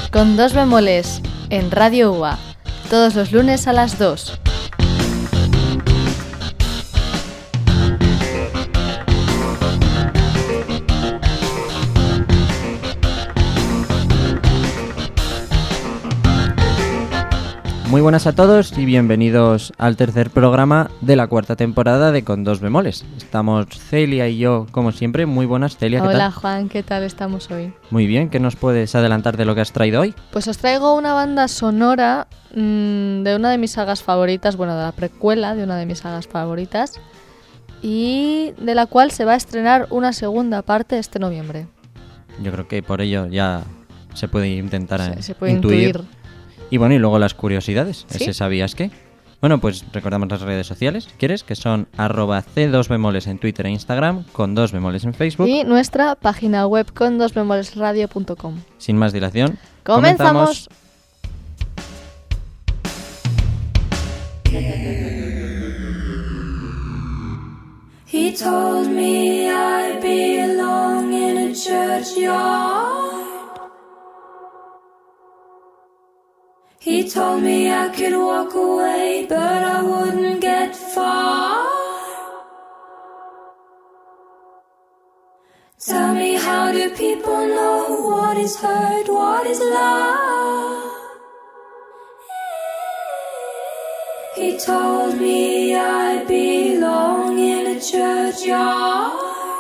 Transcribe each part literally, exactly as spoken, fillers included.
con dos bemoles en Radio U A, todos los lunes a las dos. Muy buenas a todos y bienvenidos al tercer programa de la cuarta temporada de Con dos bemoles. Estamos Celia y yo, como siempre. Muy buenas, Celia, ¿qué tal? Hola Juan, ¿qué tal estamos hoy? Muy bien, ¿qué nos puedes adelantar de lo que has traído hoy? Pues os traigo una banda sonora mmm, de una de mis sagas favoritas, bueno, de la precuela de una de mis sagas favoritas, y de la cual se va a estrenar una segunda parte este noviembre. Yo creo que por ello ya se puede intentar se, se puede intuir. intuir. Y bueno, y luego las curiosidades. ¿Sí? ¿Ese sabías qué? Bueno, pues recordamos las redes sociales, ¿quieres? Que son arroba c dos bemoles en Twitter e Instagram, con dos bemoles en Facebook. Y nuestra página web con dos bemoles radio punto com. Sin más dilación, ¡comenzamos! He told me I belong in a churchyard. He told me I could walk away, but I wouldn't get far. Tell me, how do people know what is hurt, what is love? He told me I belong in a churchyard.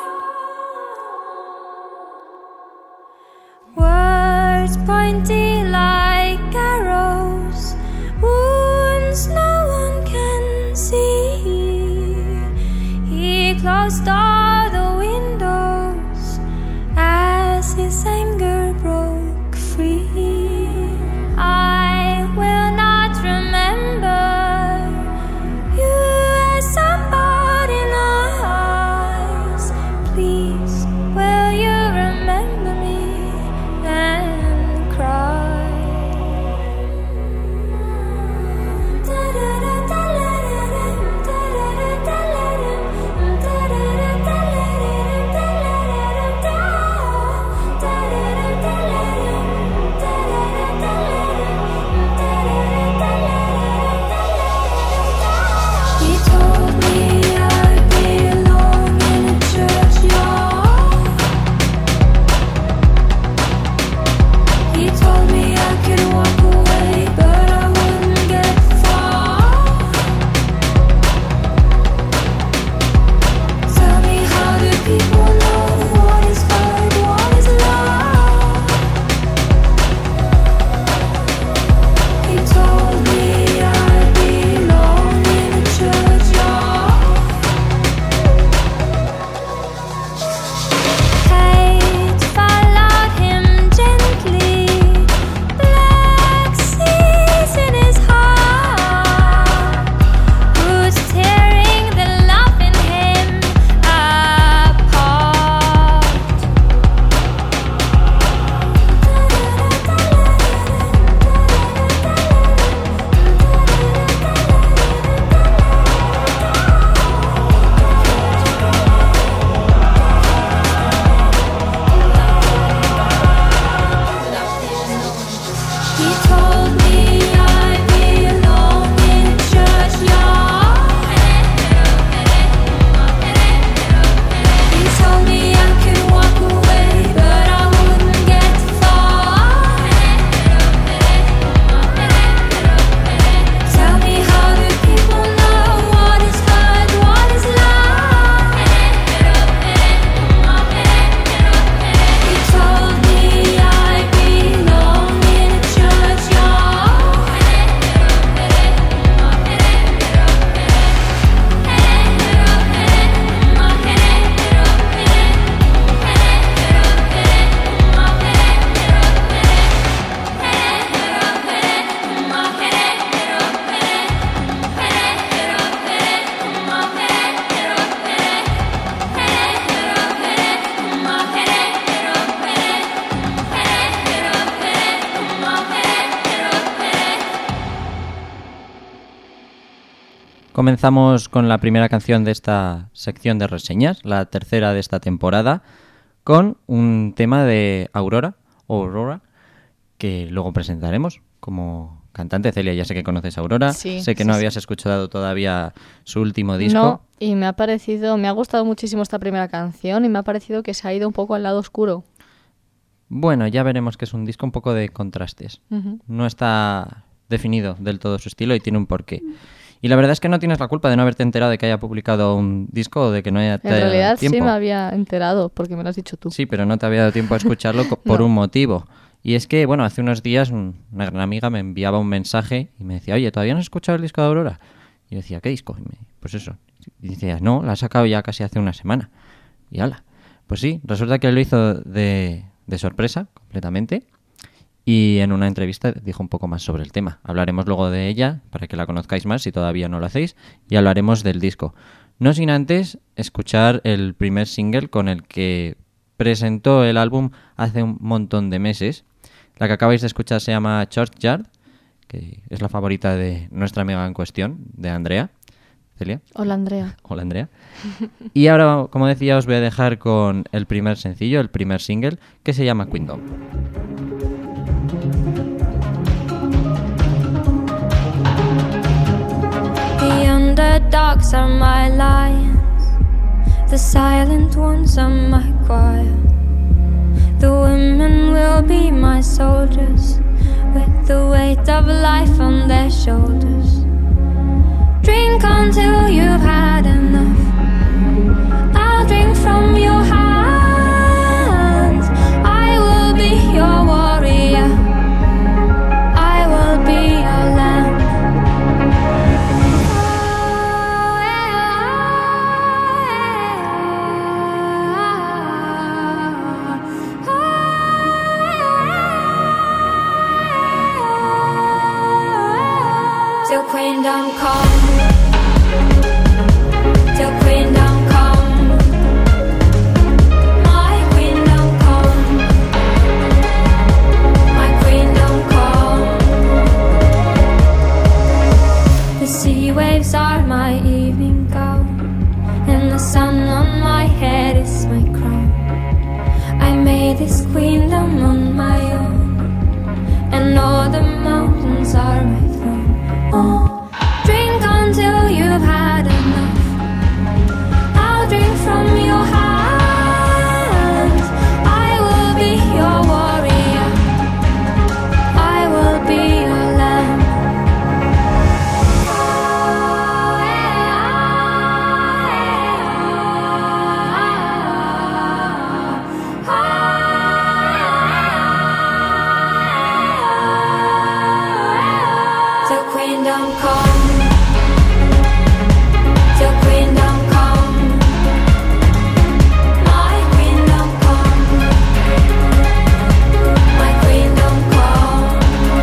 Words pointy like arrows, wounds no one can see. He closed all the windows as his anger broke free. I will not remember you as somebody nice. Please, will you remember me and cry? He told me I belong in a churchyard. He told me I could walk away, but I wouldn't get far. Tell me, how do people know what is hurt, what is love? He told me I belong in a churchyard. Hate followed him gently, black seas in his heart. Who's tearing the love in him apart? He told me I belong in a churchyard. He told me I could walk away, but I wouldn't get far. Tell me, how do people know what is hurt, what is love? He told me I belong in a churchyard. Comenzamos con la primera canción de esta sección de reseñas, la tercera de esta temporada, con un tema de Aurora, Aurora que luego presentaremos como cantante. Celia, ya sé que conoces a Aurora, Sí, sé que sí, no sí. habías escuchado todavía su último disco. No, y me ha parecido, me ha gustado muchísimo esta primera canción y me ha parecido que se ha ido un poco al lado oscuro. Bueno, ya veremos que es un disco un poco de contrastes. Ujú. No está definido del todo su estilo y tiene un porqué. Y la verdad es que no tienes la culpa de no haberte enterado de que haya publicado un disco o de que no haya te En haya dado realidad tiempo. sí me había enterado, porque me lo has dicho tú. Sí, pero no te había dado tiempo a escucharlo co- por No. un motivo. Y es que, bueno, hace unos días un- una gran amiga me enviaba un mensaje y me decía, oye, ¿todavía no has escuchado el disco de Aurora? Y yo decía, ¿qué disco? Y me- pues eso. Y decía, no, la ha sacado ya casi hace una semana. Y ala. Pues sí, resulta que lo hizo de, de sorpresa, completamente. Y en una entrevista dijo un poco más sobre el tema. Hablaremos luego de ella, para que la conozcáis más si todavía no lo hacéis, y hablaremos del disco. No sin antes escuchar el primer single con el que presentó el álbum hace un montón de meses. La que acabáis de escuchar se llama Churchyard, que es la favorita de nuestra amiga en cuestión, de Andrea. Celia. Hola, Andrea. Hola, Andrea. Y ahora, como decía, os voy a dejar con el primer sencillo, el primer single, que se llama Queendom. The underdogs are my lions, the silent ones are my choir. The women will be my soldiers, with the weight of life on their shoulders. Drink until you've had enough. I'll drink from your hands. I will be your warrior. I will be your lamb. Till Queendom come, till Queendom come, my Queendom come, my Queendom come. The sea waves are my evening gown, and the sun on my head is my crown. I made this Queendom on my own, and all the mountains are my throne. Oh, drink until you've had enough. I'll drink from your hands. I will be your warrior. I will be your lamb. Till Queendom come, till Queendom come, my Queendom come, my Queendom come.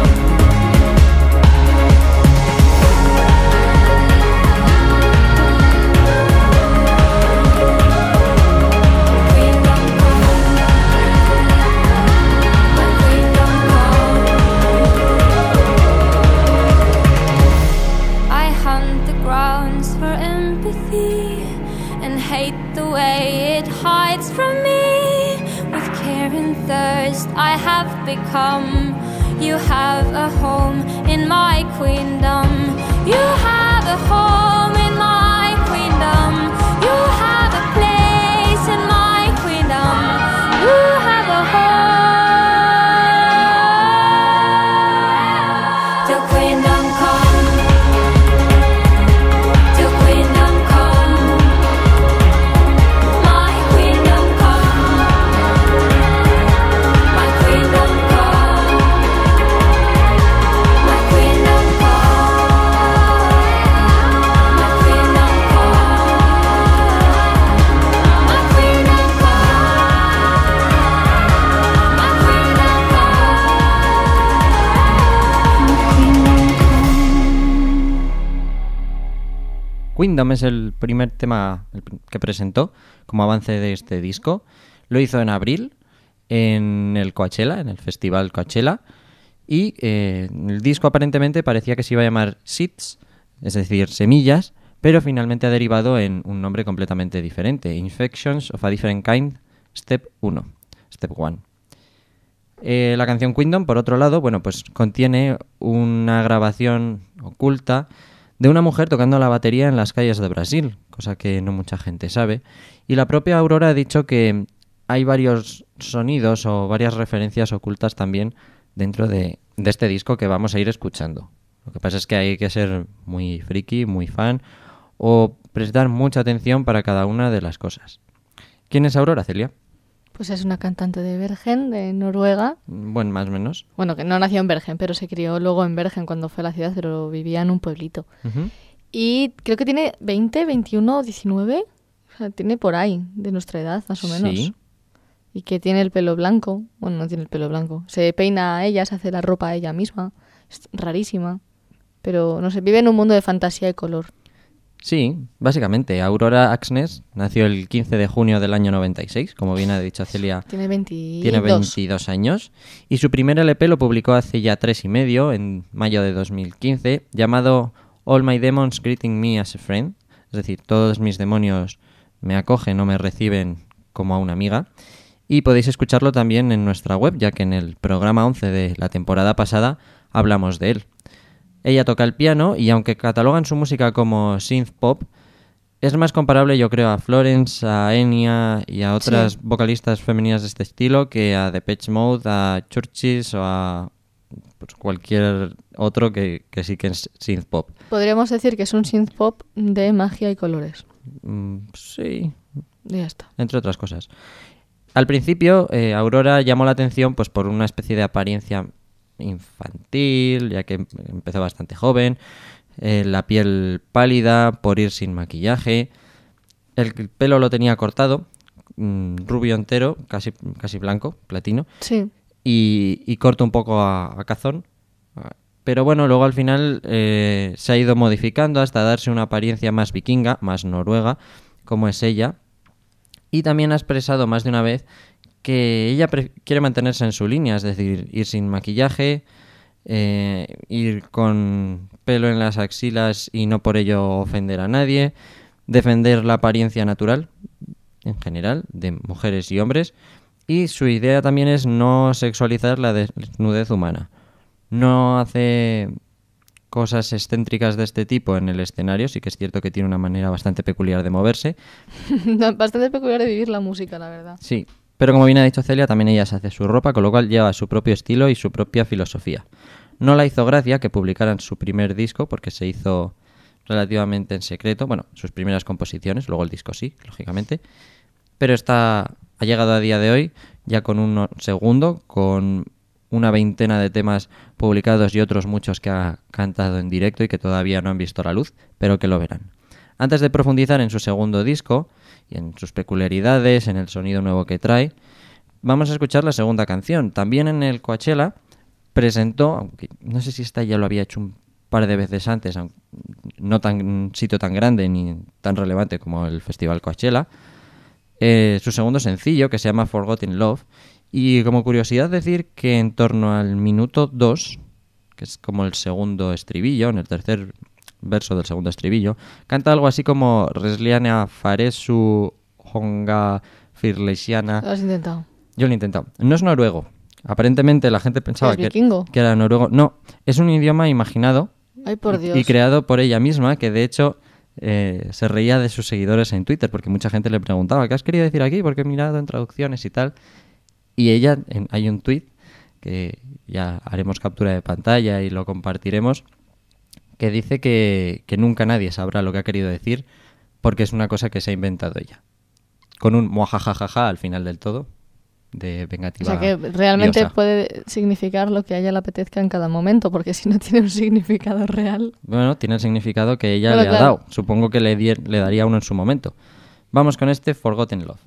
Queendom come, my Queendom come. I hunt the grounds for empathy and hate the way it hides from me. With care and thirst I have become. You have a home in my queendom. You have a home in my queendom. You have a place in my queendom. You have a home. Till Queendom come, till Queendom come, my Queendom come, my Queendom come, my Queendom come, my Queendom come, my Queendom Queendom es el primer tema el pr- que presentó como avance de este disco. Lo hizo en abril en el Coachella, en el festival Coachella. Y eh, el disco aparentemente parecía que se iba a llamar Seeds, es decir, semillas, pero finalmente ha derivado en un nombre completamente diferente: Infections of a Different Kind, Step uno, Step uno. Eh, la canción Kingdom, por otro lado, bueno, pues contiene una grabación oculta de una mujer tocando la batería en las calles de Brasil, cosa que no mucha gente sabe. Y la propia Aurora ha dicho que hay varios sonidos o varias referencias ocultas también dentro de, de este disco que vamos a ir escuchando. Lo que pasa es que hay que ser muy friki, muy fan, o prestar mucha atención para cada una de las cosas. ¿Quién es Aurora, Celia? Pues es una cantante de Bergen, de Noruega. Bueno, más o menos. Bueno, que no nació en Bergen, pero se crió luego en Bergen cuando fue a la ciudad, pero vivía en un pueblito. Uh-huh. Y creo que tiene veinte, veintiuno, diecinueve. O sea, tiene por ahí, de nuestra edad, más o menos. Sí. Y que tiene el pelo blanco. Bueno, no tiene el pelo blanco. Se peina a ella, se hace la ropa a ella misma. Es rarísima. Pero, no sé, vive en un mundo de fantasía y color. Sí, básicamente. Aurora Axnes nació el quince de junio del año noventa y seis, como bien ha dicho Celia. Tiene veintidós. Tiene veintidós años. Y su primer L P lo publicó hace ya tres y medio, en mayo de dos mil quince, llamado All My Demons Greeting Me as a Friend. Es decir, todos mis demonios me acogen o me reciben como a una amiga. Y podéis escucharlo también en nuestra web, ya que en el programa once de la temporada pasada hablamos de él. Ella toca el piano y aunque catalogan su música como synth pop, es más comparable, yo creo, a Florence, a Enya y a otras sí. vocalistas femeninas de este estilo que a Depeche Mode, a Churches o a pues, cualquier otro que, que sí que es synth pop. Podríamos decir que es un synth pop de magia y colores. Mm, sí. Y ya está. Entre otras cosas. Al principio, eh, Aurora llamó la atención pues por una especie de apariencia infantil, ya que empezó bastante joven, eh, la piel pálida, por ir sin maquillaje, el pelo lo tenía cortado, mmm, rubio entero, casi, casi blanco, platino, sí. y, y corto un poco a, a cazón, pero bueno, luego al final eh, se ha ido modificando hasta darse una apariencia más vikinga, más noruega, como es ella, y también ha expresado más de una vez que ella pre- quiere mantenerse en su línea, es decir, ir sin maquillaje, eh, ir con pelo en las axilas y no por ello ofender a nadie, defender la apariencia natural, en general, de mujeres y hombres, y su idea también es no sexualizar la desnudez humana. No hace cosas excéntricas de este tipo en el escenario, sí que es cierto que tiene una manera bastante peculiar de moverse. Bastante peculiar de vivir la música, la verdad. Sí. Pero como bien ha dicho Celia, también ella se hace su ropa, con lo cual lleva su propio estilo y su propia filosofía. No la hizo gracia que publicaran su primer disco, porque se hizo relativamente en secreto. Bueno, sus primeras composiciones, luego el disco sí, lógicamente. Pero está, ha llegado a día de hoy ya con un segundo, con una veintena de temas publicados y otros muchos que ha cantado en directo y que todavía no han visto la luz, pero que lo verán. Antes de profundizar en su segundo disco y en sus peculiaridades, en el sonido nuevo que trae, vamos a escuchar la segunda canción. También en el Coachella presentó, aunque no sé si esta ya lo había hecho un par de veces antes, no tan un sitio tan grande ni tan relevante como el Festival Coachella, eh, su segundo sencillo que se llama Forgotten Love. Y como curiosidad decir que en torno al minuto dos, que es como el segundo estribillo, en el tercer verso del segundo estribillo, canta algo así como Resliana Faresu Honga Firlesiana. Lo has intentado. Yo lo he intentado. No es noruego. Aparentemente la gente pensaba ¿Es que, vikingo? que era noruego. No, es un idioma imaginado. Ay, por y, Dios. y creado por ella misma, que de hecho eh, se reía de sus seguidores en Twitter, porque mucha gente le preguntaba ¿qué has querido decir aquí? Porque he mirado en traducciones y tal. Y ella, en, hay un tuit que ya haremos captura de pantalla y lo compartiremos, que dice que, que nunca nadie sabrá lo que ha querido decir porque es una cosa que se ha inventado ella. Con un muajajajaja al final del todo, de vengativa. O sea que realmente diosa. Puede significar lo que a ella le apetezca en cada momento, porque si no tiene un significado real. Bueno, tiene el significado que ella bueno, le claro. ha dado. Supongo que le, di- le daría uno en su momento. Vamos con este Forgotten Love.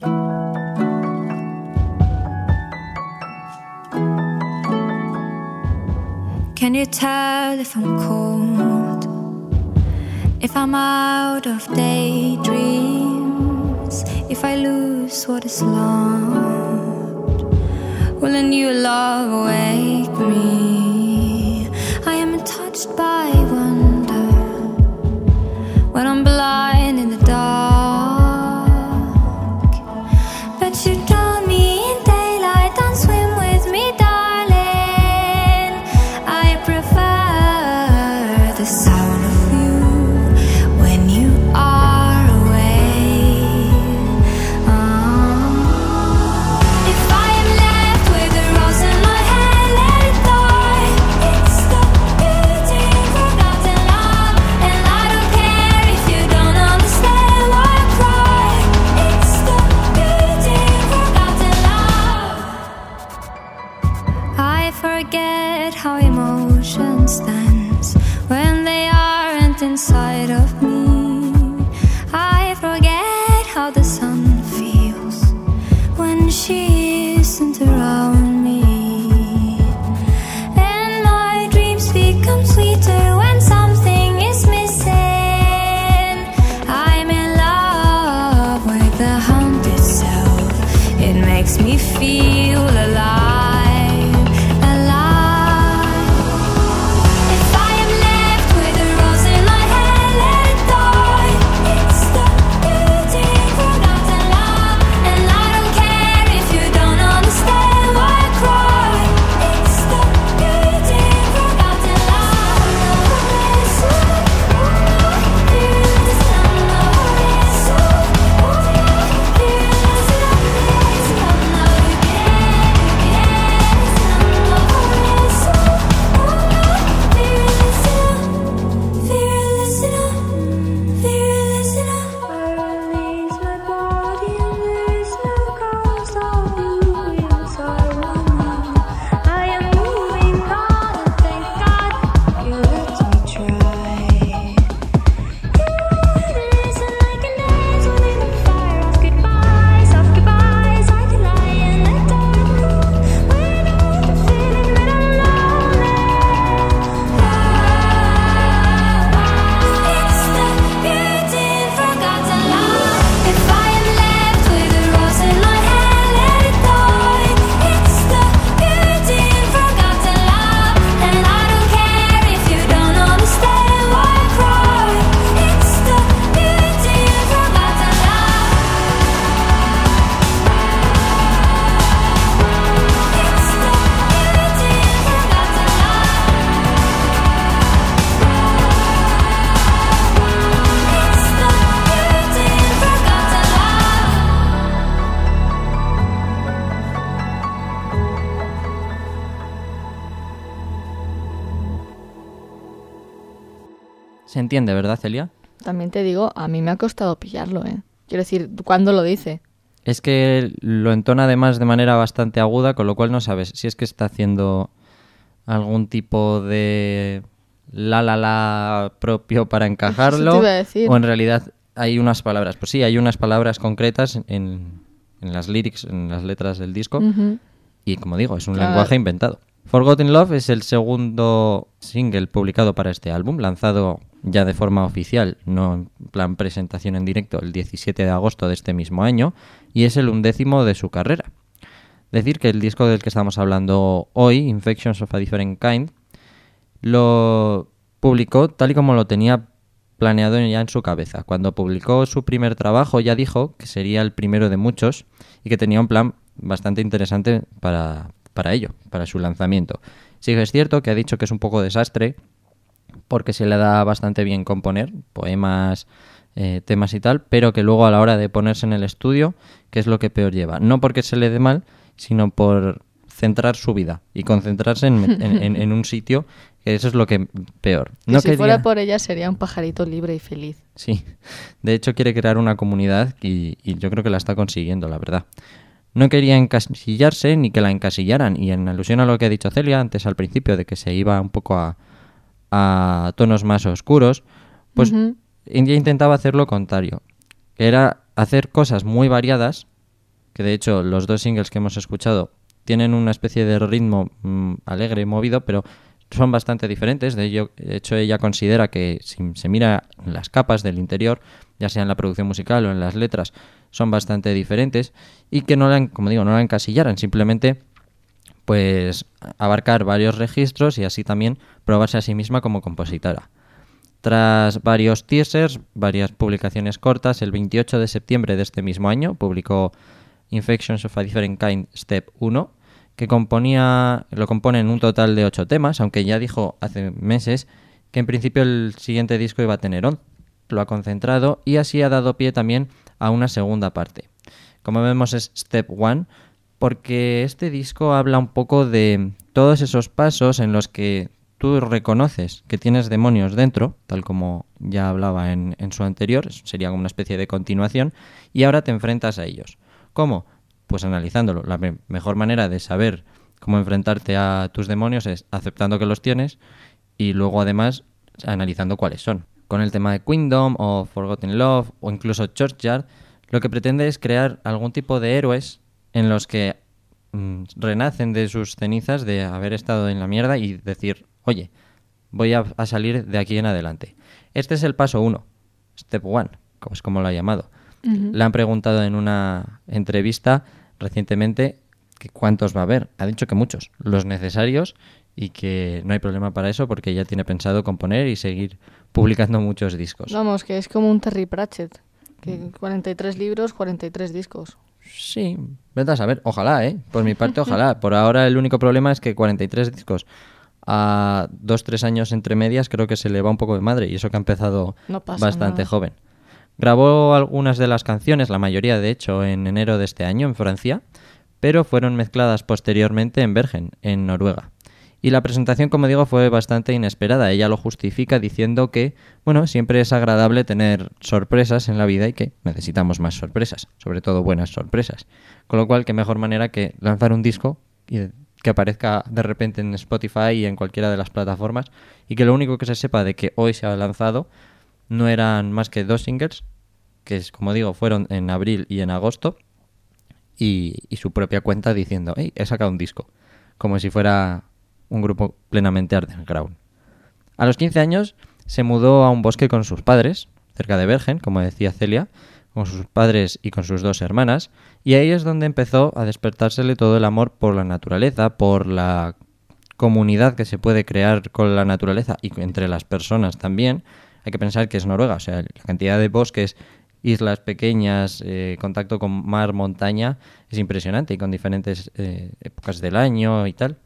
Can you tell if I'm cold? If I'm out of daydreams? If I lose what is lost? Will a new love wake me? I am touched by wonder when I'm blind in the dark. But you drown me in daylight and swim with me, dark. and she isn't around me. And my dreams become sweeter when something is missing. I'm in love with the hunt itself. It makes me feel alive. Se entiende, ¿verdad, Celia? También te digo, a mí me ha costado pillarlo, ¿eh? Quiero decir, ¿cuándo lo dice? Es que lo entona además de manera bastante aguda, con lo cual no sabes si es que está haciendo algún tipo de la la la propio para encajarlo. Eso te iba a decir. O en realidad hay unas palabras. Pues sí, hay unas palabras concretas en, en las lyrics, en las letras del disco. Uh-huh. Y como digo, es un Claro. lenguaje inventado. Forgotten Love es el segundo single publicado para este álbum, lanzado ya de forma oficial, no en plan presentación en directo, el diecisiete de agosto de este mismo año, y es el undécimo de su carrera. Decir que el disco del que estamos hablando hoy, Infections of a Different Kind, lo publicó tal y como lo tenía planeado ya en su cabeza. Cuando publicó su primer trabajo ya dijo que sería el primero de muchos y que tenía un plan bastante interesante para, para ello, para su lanzamiento. Sí que es cierto que ha dicho que es un poco desastre porque se le da bastante bien componer poemas, eh, temas y tal, pero que luego a la hora de ponerse en el estudio, que es lo que peor lleva. No porque se le dé mal, sino por centrar su vida y concentrarse en, en, en, en un sitio, que eso es lo que peor. Que No si quería... fuera por ella sería un pajarito libre y feliz. Sí, de hecho quiere crear una comunidad y, y yo creo que la está consiguiendo, la verdad. No quería encasillarse ni que la encasillaran, y en alusión a lo que ha dicho Celia antes al principio, de que se iba un poco a, a tonos más oscuros, pues Uh-huh. ella intentaba hacer lo contrario, que era hacer cosas muy variadas, que de hecho los dos singles que hemos escuchado tienen una especie de ritmo mmm, alegre, movido, pero son bastante diferentes. De ello, de hecho, ella considera que si se mira en las capas del interior, ya sea en la producción musical o en las letras, son bastante diferentes y que no la, como digo, no la encasillaran, simplemente pues abarcar varios registros y así también probarse a sí misma como compositora. Tras varios teasers, varias publicaciones cortas, el veintiocho de septiembre de este mismo año publicó Infections of a Different Kind Step uno, que componía, lo compone en un total de ocho temas, aunque ya dijo hace meses que en principio el siguiente disco iba a tener once. Lo ha concentrado y así ha dado pie también a una segunda parte. Como vemos es Step one, porque este disco habla un poco de todos esos pasos en los que tú reconoces que tienes demonios dentro, tal como ya hablaba en, en su anterior, sería como una especie de continuación, y ahora te enfrentas a ellos. ¿Cómo? Pues analizándolo. La me- mejor manera de saber cómo enfrentarte a tus demonios es aceptando que los tienes y luego además analizando cuáles son. Con el tema de Queendom o Forgotten Love o incluso Churchyard, lo que pretende es crear algún tipo de héroes en los que mm, renacen de sus cenizas de haber estado en la mierda y decir, oye, voy a, a salir de aquí en adelante. Este es el paso uno, step one, como es como lo ha llamado. Uh-huh. Le han preguntado en una entrevista recientemente que cuántos va a haber. Ha dicho que muchos, los necesarios, y que no hay problema para eso porque ya tiene pensado componer y seguir publicando muchos discos. Vamos, que es como un Terry Pratchett, que cuarenta y tres libros, cuarenta y tres discos. Sí, vete a saber, ojalá, ¿eh? Por mi parte, ojalá. Por ahora el único problema es que cuarenta y tres discos a dos, tres años entre medias creo que se le va un poco de madre, y eso que ha empezado no pasa bastante nada. joven. Grabó algunas de las canciones, la mayoría de hecho, en enero de este año en Francia, pero fueron mezcladas posteriormente en Bergen, en Noruega. Y la presentación, como digo, fue bastante inesperada. Ella lo justifica diciendo que, bueno, siempre es agradable tener sorpresas en la vida y que necesitamos más sorpresas, sobre todo buenas sorpresas. Con lo cual, qué mejor manera que lanzar un disco y que aparezca de repente en Spotify y en cualquiera de las plataformas, y que lo único que se sepa de que hoy se ha lanzado no eran más que dos singles, que es, como digo, fueron en abril y en agosto, y, y su propia cuenta diciendo, hey, he sacado un disco, como si fuera un grupo plenamente underground. A los quince años se mudó a un bosque con sus padres, cerca de Bergen, como decía Celia, con sus padres y con sus dos hermanas, y ahí es donde empezó a despertársele todo el amor por la naturaleza, por la comunidad que se puede crear con la naturaleza y entre las personas también. Hay que pensar que es Noruega, o sea, la cantidad de bosques, islas pequeñas, eh, contacto con mar, montaña, es impresionante, y con diferentes eh, épocas del año y tal.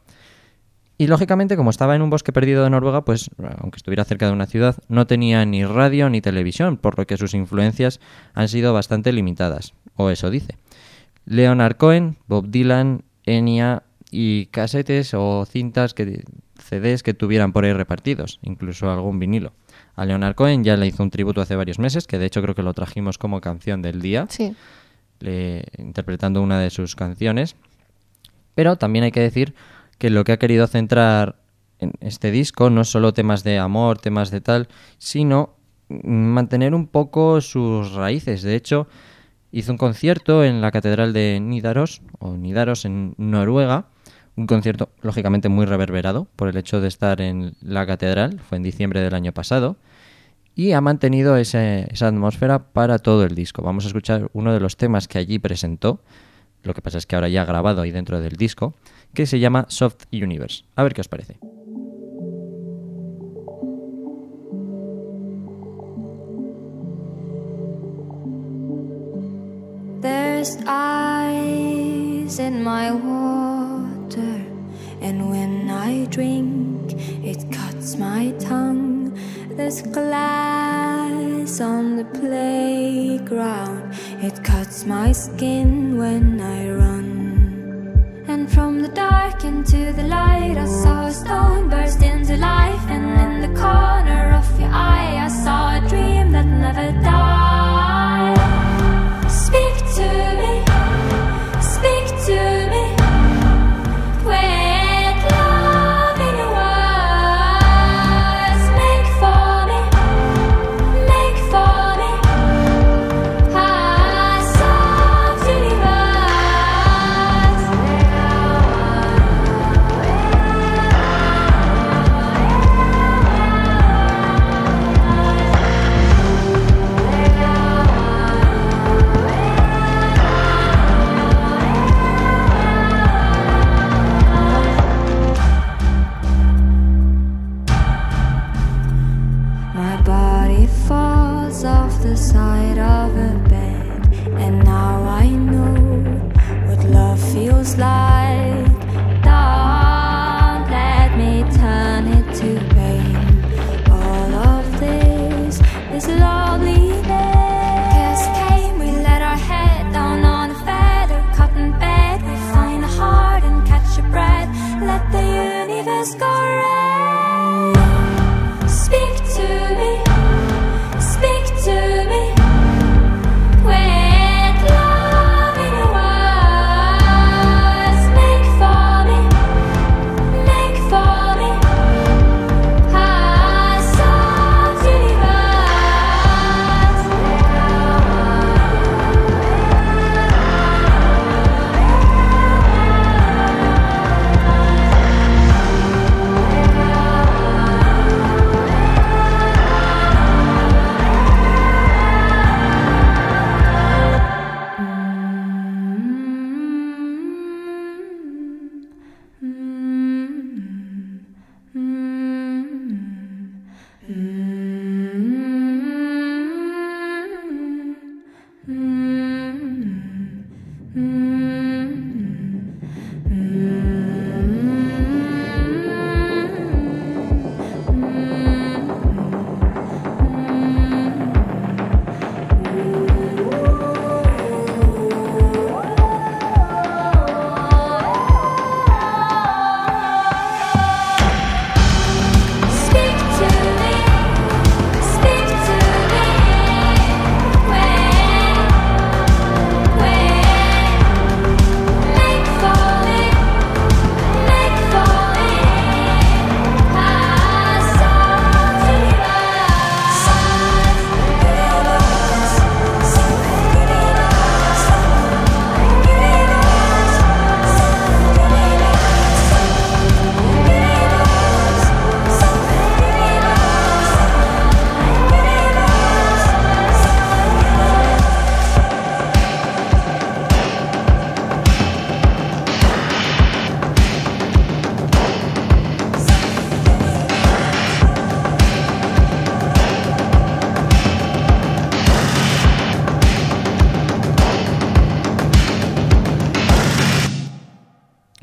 Y lógicamente, como estaba en un bosque perdido de Noruega, pues aunque estuviera cerca de una ciudad, no tenía ni radio ni televisión, por lo que sus influencias han sido bastante limitadas, o eso dice. Leonard Cohen, Bob Dylan, Enya y casetes o cintas, que, C Ds que tuvieran por ahí repartidos, incluso algún vinilo. A Leonard Cohen ya le hizo un tributo hace varios meses, que de hecho creo que lo trajimos como canción del día, sí. le, interpretando una de sus canciones. Pero también hay que decir que lo que ha querido centrar en este disco no es solo temas de amor, temas de tal, sino mantener un poco sus raíces. De hecho, hizo un concierto en la catedral de Nidaros, o Nidaros en Noruega, un concierto lógicamente muy reverberado por el hecho de estar en la catedral, fue en diciembre del año pasado, y ha mantenido ese, esa atmósfera para todo el disco. Vamos a escuchar uno de los temas que allí presentó, lo que pasa es que ahora ya ha grabado ahí dentro del disco, que se llama Soft Universe. A ver qué os parece. There's ice in my water, and when I drink, it cuts my tongue. There's glass on the playground, it cuts my skin when I run. And from the dark into the light, I saw a stone burst into life, and in the corner of your eye, I saw a dream that never died. Speak to me, speak to me, with love in your words. Make for me, make for me a soft universe.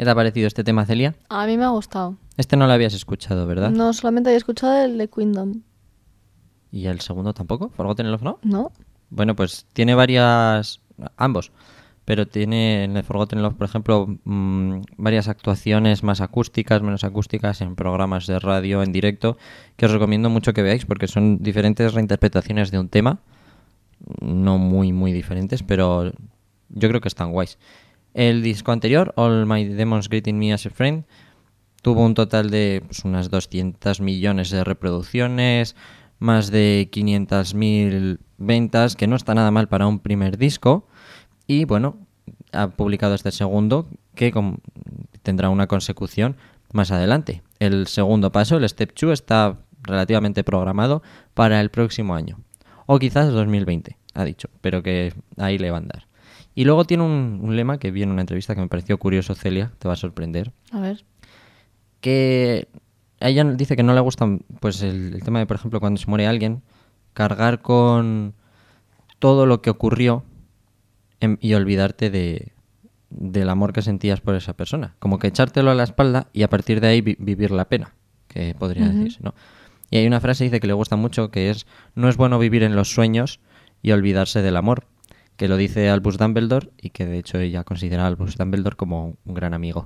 ¿Qué te ha parecido este tema, Celia? A mí me ha gustado. Este no lo habías escuchado, ¿verdad? No, solamente había escuchado el de Kingdom. ¿Y el segundo tampoco? ¿Forgotten Love no? ¿No? Bueno, pues tiene varias... ambos. Pero tiene en el Forgotten Love, por ejemplo, mmm, varias actuaciones más acústicas, menos acústicas, en programas de radio, en directo, que os recomiendo mucho que veáis porque son diferentes reinterpretaciones de un tema. No muy, muy diferentes, pero yo creo que están guays. El disco anterior, All My Demons Greeting Me as a Friend, tuvo un total de pues, unas doscientos millones de reproducciones, más de quinientas mil ventas, que no está nada mal para un primer disco. Y bueno, ha publicado este segundo, que con, tendrá una consecución más adelante. El segundo paso, el Step dos, está relativamente programado para el próximo año. O quizás dos mil veinte, ha dicho, pero que ahí le va a andar. Y luego tiene un, un lema que vi en una entrevista que me pareció curioso, Celia, te va a sorprender. A ver. Que a ella dice que no le gusta pues el, el tema de, por ejemplo, cuando se muere alguien, cargar con todo lo que ocurrió en, y olvidarte de, del amor que sentías por esa persona. Como que echártelo a la espalda y a partir de ahí vi, vivir la pena, que podría uh-huh. decirse, ¿no? Y hay una frase dice que le gusta mucho, que es: no es bueno vivir en los sueños y olvidarse del amor, que lo dice Albus Dumbledore y que de hecho ella considera a Albus Dumbledore como un gran amigo.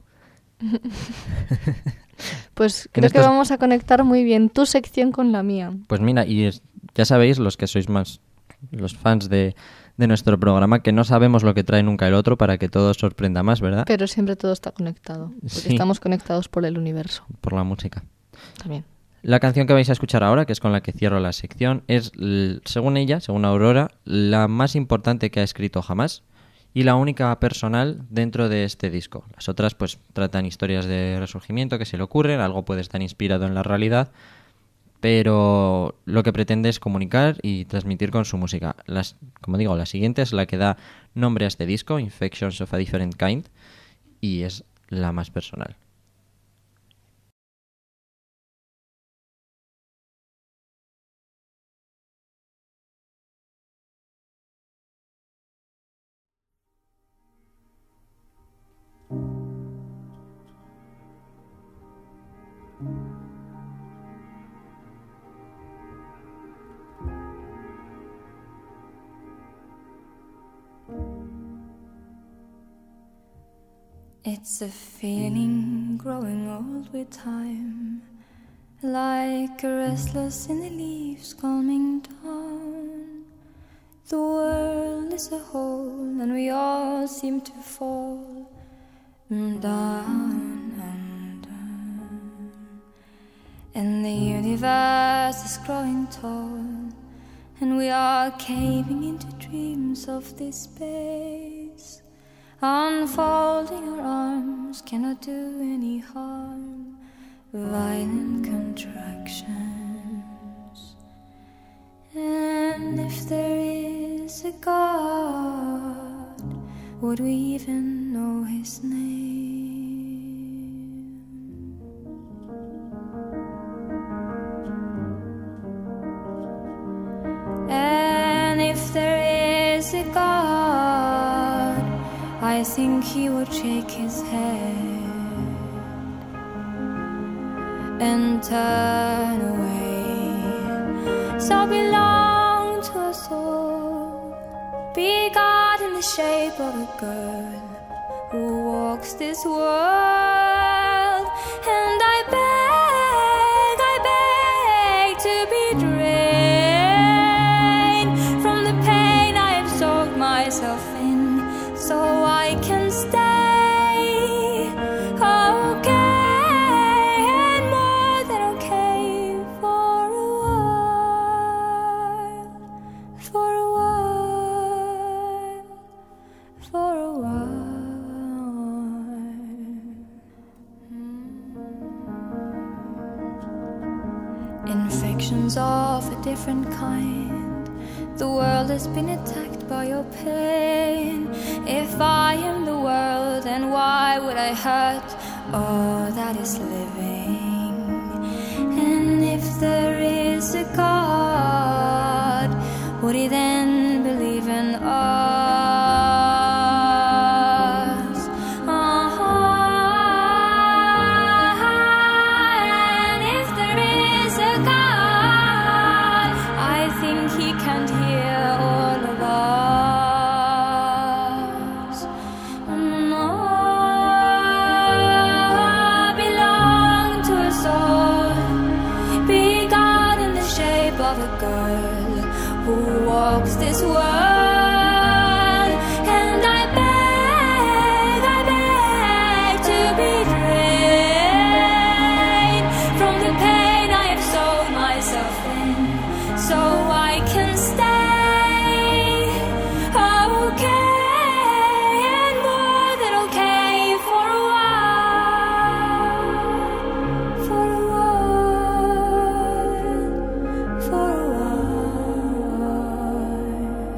Pues creo estos... que vamos a conectar muy bien tu sección con la mía. Pues mira, y es, ya sabéis, los que sois más los fans de, de nuestro programa, que no sabemos lo que trae nunca el otro para que todo os sorprenda más, ¿verdad? Pero siempre todo está conectado, porque sí. Estamos conectados por el universo. Por la música. También. La canción que vais a escuchar ahora, que es con la que cierro la sección, es, según ella, según Aurora, la más importante que ha escrito jamás y la única personal dentro de este disco. Las otras pues tratan historias de resurgimiento que se le ocurren, algo puede estar inspirado en la realidad, pero lo que pretende es comunicar y transmitir con su música. Las, como digo, la siguiente es la que da nombre a este disco, Infections of a Different Kind, y es la más personal. It's a feeling growing old with time, like a restless in the leaves calming down. The world is a hole and we all seem to fall down and down. And the universe is growing tall and we are caving into dreams of this space. Unfolding our arms cannot do any harm. Violent contractions. And if there is a God, would we even know His name? And if there is a God, I think He would shake His head and turn away. So belong to us all. Be God in the shape of a girl who walks this world. And I beg, I beg to be drained from the pain I have soaked myself in, so I can stay okay and more than okay for a while, for a while, for a while. Infections of a different kind. The world has been attacked by your pain. If I am the world, then why would I hurt all that is living? And if there is a God, would He then believe in us? Uh-huh. who walks this world. And I beg, I beg to be drained from the pain I have sold myself in, so I can stay okay and more than okay for a while, for a while, for a while.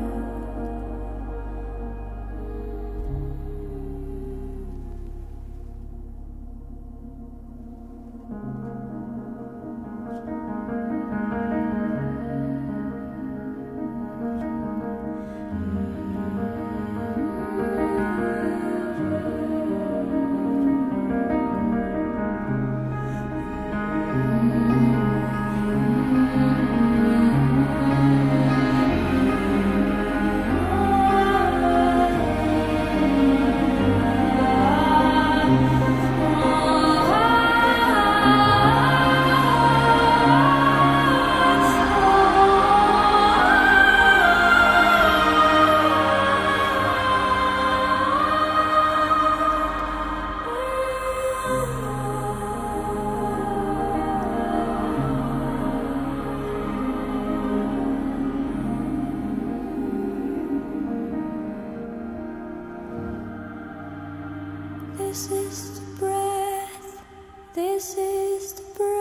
This is the breath, this is the breath.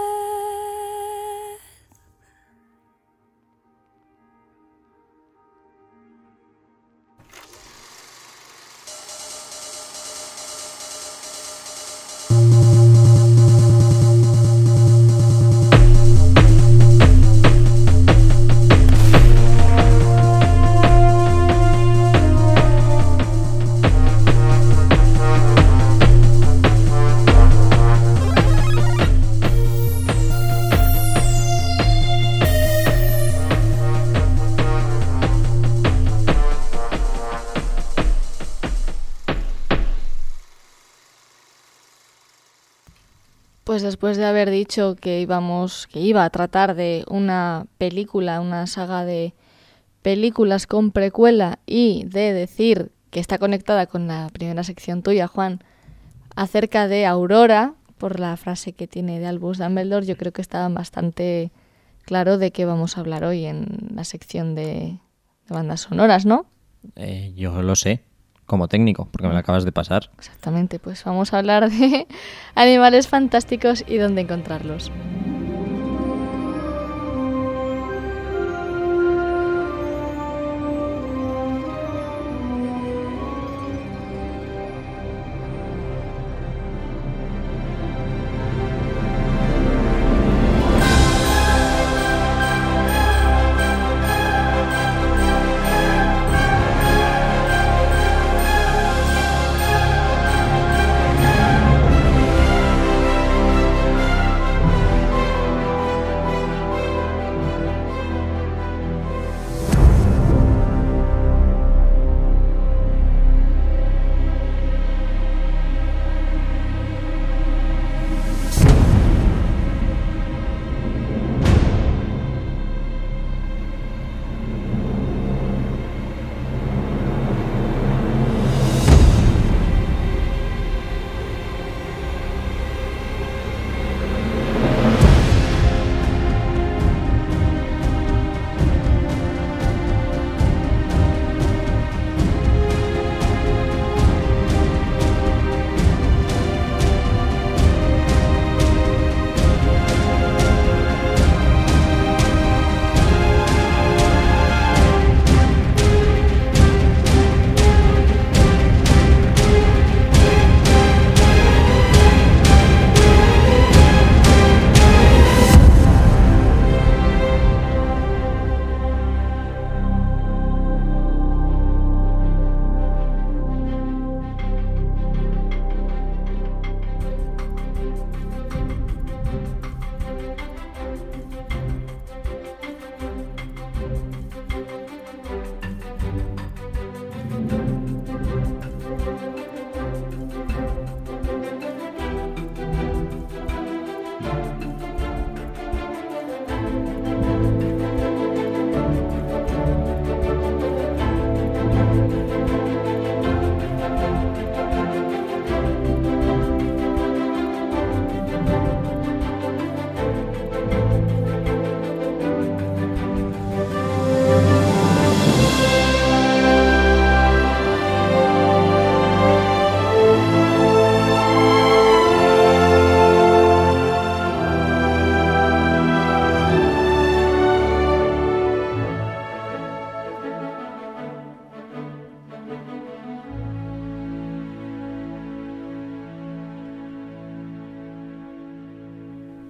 Pues después de haber dicho que íbamos, que iba a tratar de una película, una saga de películas con precuela, y de decir que está conectada con la primera sección tuya, Juan, acerca de Aurora, por la frase que tiene de Albus Dumbledore, yo creo que estaba bastante claro de qué vamos a hablar hoy en la sección de, de bandas sonoras, ¿no? Eh, yo lo sé, como técnico, porque me lo acabas de pasar. Exactamente, pues vamos a hablar de animales fantásticos y dónde encontrarlos.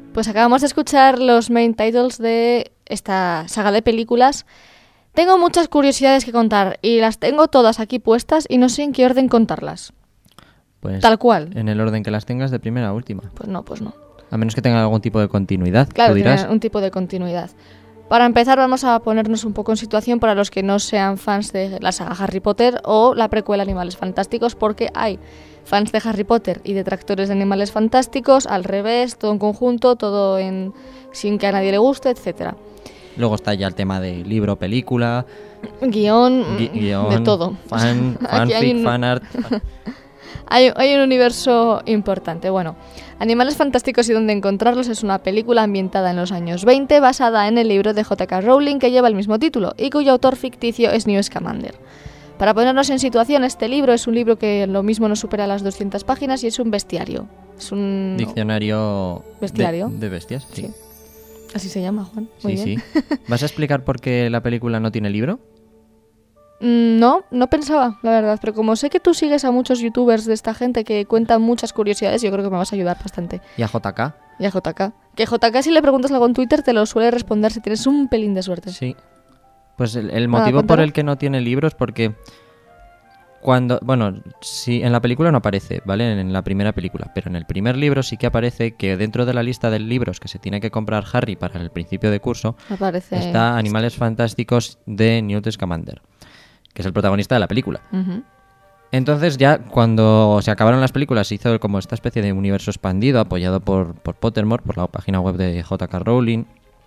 Pues acabamos de escuchar los main titles de esta saga de películas. Tengo muchas curiosidades que contar y las tengo todas aquí puestas y no sé en qué orden contarlas. Pues Tal cual. En el orden que las tengas, de primera a última. Pues no, pues no. A menos que tengan algún tipo de continuidad, Claro, tú dirás. tiene un tipo de continuidad. Para empezar, vamos a ponernos un poco en situación para los que no sean fans de la saga Harry Potter o la precuela Animales Fantásticos, porque hay fans de Harry Potter y detractores de Animales Fantásticos, al revés, todo en conjunto, todo en sin que a nadie le guste, etcétera. Luego está ya el tema de libro, película, Guión, gui- guión, de todo. fan, Aquí hay fanfic, un- fanart. Hay, hay un universo importante. Bueno, Animales Fantásticos y dónde encontrarlos es una película ambientada en los años veinte basada en el libro de J K Rowling que lleva el mismo título y cuyo autor ficticio es Newt Scamander. Para ponernos en situación, este libro es un libro que lo mismo no supera las doscientas páginas y es un bestiario. Es un... Diccionario Bestiario. De, de bestias, sí. Sí. Así se llama, Juan. Muy Sí, bien. sí. ¿Vas a explicar por qué la película no tiene libro? Mm, No, no pensaba, la verdad, pero como sé que tú sigues a muchos youtubers de esta gente que cuentan muchas curiosidades, yo creo que me vas a ayudar bastante. ¿Y a J K? Y a J K. Que J K si le preguntas algo en Twitter te lo suele responder si tienes un pelín de suerte. Sí. Pues el, el Nada, motivo por cuéntalo. el que no tiene libro es porque cuando... Bueno, sí, en la película no aparece, ¿vale? En la primera película. Pero en el primer libro sí que aparece que dentro de la lista de libros que se tiene que comprar Harry para el principio de curso Me parece... está Animales Fantásticos de Newt Scamander, que es el protagonista de la película. Ujú. Entonces ya cuando se acabaron las películas se hizo como esta especie de universo expandido apoyado por, por Pottermore, por la página web de J K Rowling,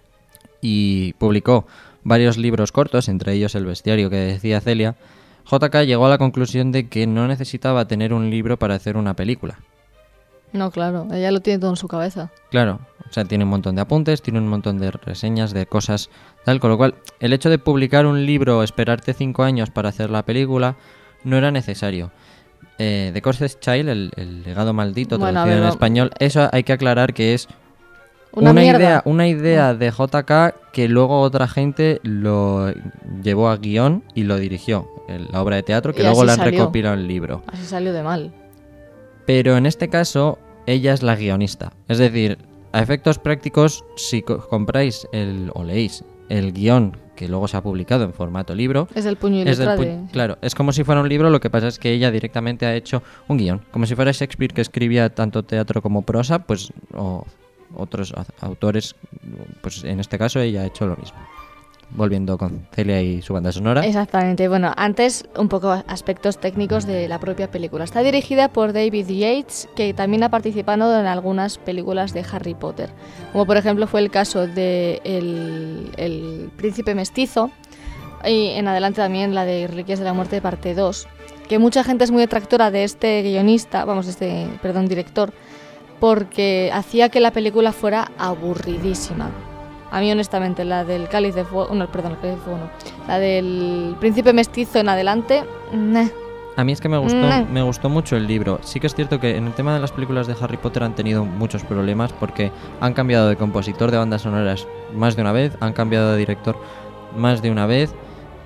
y publicó varios libros cortos, entre ellos El bestiario que decía Celia. J K llegó a la conclusión de que no necesitaba tener un libro para hacer una película. No, claro, ella lo tiene todo en su cabeza. Claro, o sea, tiene un montón de apuntes, tiene un montón de reseñas, de cosas tal, con lo cual el hecho de publicar un libro o esperarte cinco años para hacer la película no era necesario. Eh, The Cursed Child, el, el legado maldito, Bueno, a traducido ver, en no- español, eso hay que aclarar que es Una, una mierda. idea, una idea de J K que luego otra gente lo llevó a guión y lo dirigió, en la obra de teatro, que Y luego así la han salió. recopilado en libro. Así salió de mal. Pero en este caso, ella es la guionista. Es decir, a efectos prácticos, si co- compráis el, o leéis el guión que luego se ha publicado en formato libro, Es del puño y es del letra pu- de... claro, es como si fuera un libro, lo que pasa es que ella directamente ha hecho un guión. Como si fuera Shakespeare que escribía tanto teatro como prosa, pues o otros a- autores, pues en este caso ella ha hecho lo mismo. Volviendo con Celia y su banda sonora. Exactamente. Bueno, antes un poco aspectos técnicos de la propia película. Está dirigida por David Yates, que también ha participado en algunas películas de Harry Potter, como por ejemplo fue el caso de El, el Príncipe Mestizo y en adelante también la de Reliquias de la Muerte parte dos, que mucha gente es muy detractora de este guionista, vamos, de este, perdón, director, porque hacía que la película fuera aburridísima. A mí, honestamente, la del Cáliz de Fuego... No, perdón, el Cáliz de Fuego no. La del Príncipe Mestizo en adelante... Nah. A mí es que me gustó, Mm. me gustó mucho el libro. Sí que es cierto que en el tema de las películas de Harry Potter han tenido muchos problemas porque han cambiado de compositor de bandas sonoras más de una vez, han cambiado de director más de una vez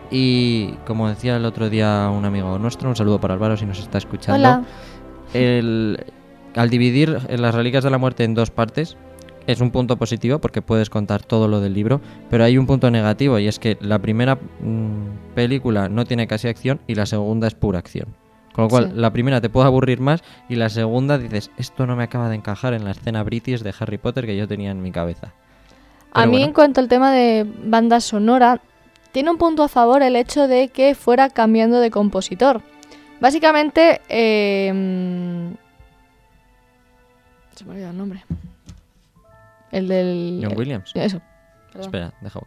y, como decía el otro día un amigo nuestro, un saludo para Álvaro si nos está escuchando, Hola. el, al dividir las Reliquias de la Muerte en dos partes es un punto positivo porque puedes contar todo lo del libro, pero hay un punto negativo y es que la primera mmm, película no tiene casi acción y la segunda es pura acción. Con lo cual, Sí. la primera te puede aburrir más y la segunda dices, esto no me acaba de encajar en la escena british de Harry Potter que yo tenía en mi cabeza. A Pero mí, bueno. en cuanto al tema de banda sonora, tiene un punto a favor el hecho de que fuera cambiando de compositor. Básicamente, eh, mm, se me ha olvidado el nombre. El del... John Williams. Eso. Perdón. Espera, deja.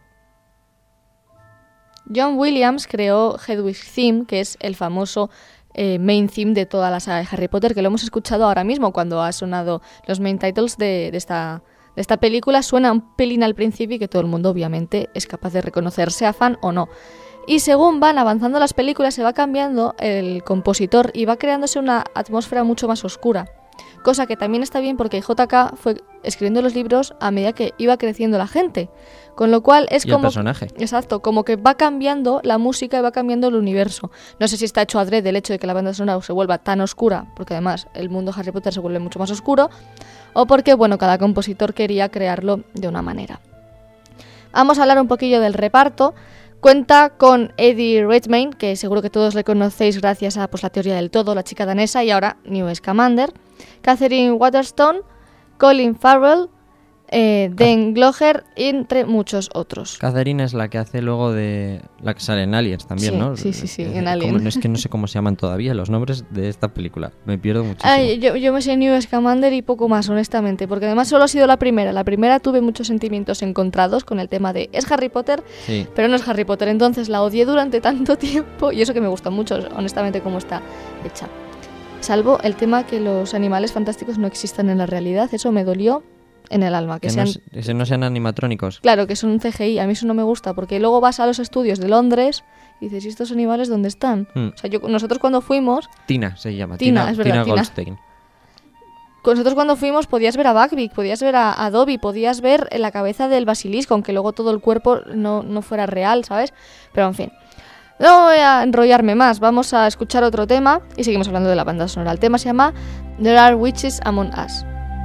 John Williams creó Hedwig's Theme, que es el famoso eh, main theme de toda la saga de Harry Potter, que lo hemos escuchado ahora mismo cuando ha sonado los main titles de, de, esta, de esta película. Suena un pelín al principio y que todo el mundo obviamente es capaz de reconocer, sea fan o no. Y según van avanzando las películas se va cambiando el compositor y va creándose una atmósfera mucho más oscura. Cosa que también está bien porque J K fue escribiendo los libros a medida que iba creciendo la gente. Con lo cual es Y el como... personaje. Exacto, como que va cambiando la música y va cambiando el universo. No sé si está hecho adrede el hecho de que la banda sonora se vuelva tan oscura, porque además el mundo Harry Potter se vuelve mucho más oscuro, o porque, bueno, cada compositor quería crearlo de una manera. Vamos a hablar un poquillo del reparto. Cuenta con Eddie Redmayne, que seguro que todos le conocéis gracias a pues, La teoría del todo, La chica danesa y ahora New Scamander, Catherine Waterston, Colin Farrell, eh, Dan Glover, entre muchos otros. Catherine es la que hace luego de... la que sale en Aliens también, Sí, ¿no? sí, sí, sí, Eh, en como- Alien. Es que no sé cómo se llaman todavía los nombres de esta película. Me pierdo muchísimo. Ay, yo, yo me sé New Scamander y poco más, honestamente, porque además solo ha sido la primera. La primera tuve muchos sentimientos encontrados con el tema de es Harry Potter, Sí. pero no es Harry Potter, entonces la odié durante tanto tiempo y eso que me gusta mucho, honestamente, cómo está hecha. Salvo el tema que los animales fantásticos no existan en la realidad, eso me dolió en el alma. Que Que sean, no, se- que no sean animatrónicos. claro, que son un C G I, a mí eso no me gusta, porque luego vas a los estudios de Londres y dices, ¿y estos animales dónde están? Mm. O sea, yo, nosotros cuando fuimos, Tina se llama. Tina, Tina, es verdad, Tina Tina. Goldstein. nosotros cuando fuimos podías ver a Buckbeak, podías ver a, a Dobby, podías ver la cabeza del basilisco, aunque luego todo el cuerpo no, no fuera real, ¿sabes? Pero en fin, no voy a enrollarme más, vamos a escuchar otro tema y seguimos hablando de la banda sonora. El tema se llama There Are Witches Among Us.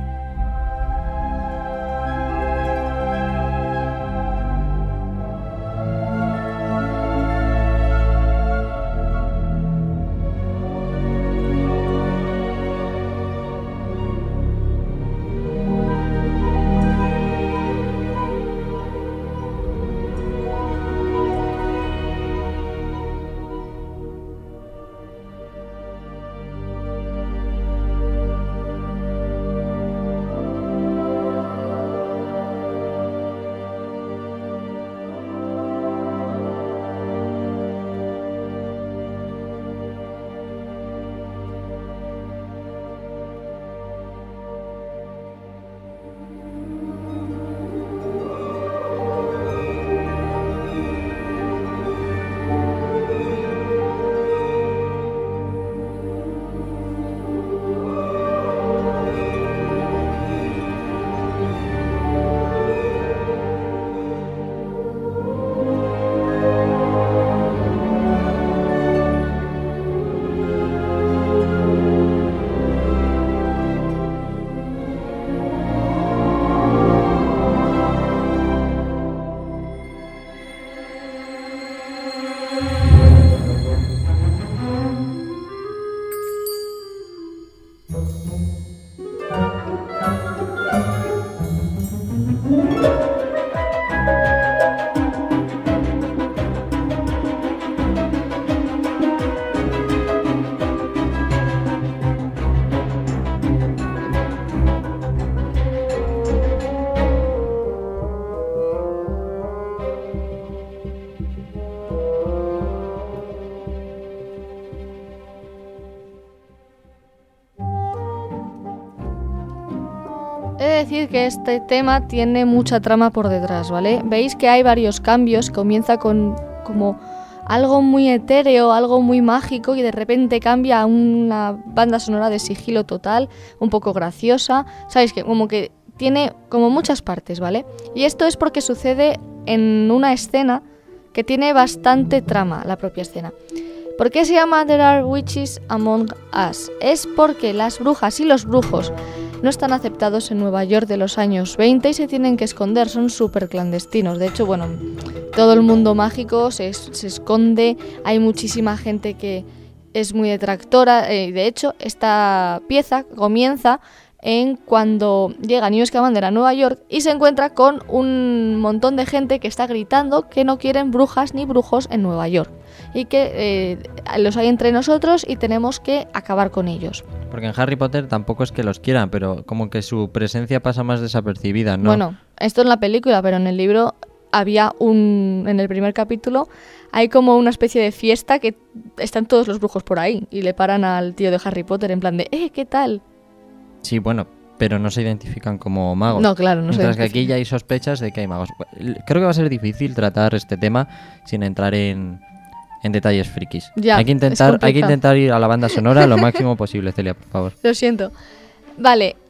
He de decir que este tema tiene mucha trama por detrás, ¿vale? Veis que hay varios cambios, comienza con como algo muy etéreo, algo muy mágico y de repente cambia a una banda sonora de sigilo total, un poco graciosa, ¿sabéis? Que como que tiene como muchas partes, ¿vale? Y esto es porque sucede en una escena que tiene bastante trama, la propia escena. ¿Por qué se llama There Are Witches Among Us? Es porque las brujas y los brujos no están aceptados en Nueva York de los años veinte y se tienen que esconder, son súper clandestinos. De hecho, bueno, todo el mundo mágico se, se esconde, hay muchísima gente que es muy detractora. Eh, de hecho, esta pieza comienza en cuando llega New Scamander a Nueva York y se encuentra con un montón de gente que está gritando que no quieren brujas ni brujos en Nueva York y que eh, los hay entre nosotros y tenemos que acabar con ellos. Porque en Harry Potter tampoco es que los quieran, pero como que su presencia pasa más desapercibida, ¿no? Bueno, esto en la película, pero en el libro había un... en el primer capítulo hay como una especie de fiesta que están todos los brujos por ahí y le paran al tío de Harry Potter en plan de ¡eh, qué tal! Sí, bueno, pero no se identifican como magos. No, claro, no se Mientras que identifican. aquí ya hay sospechas de que hay magos. Creo que va a ser difícil tratar este tema sin entrar en, en detalles frikis. Ya, hay que es intentar, hay que complicado. intentar ir a la banda sonora lo máximo posible, Celia, por favor. Lo siento. Vale,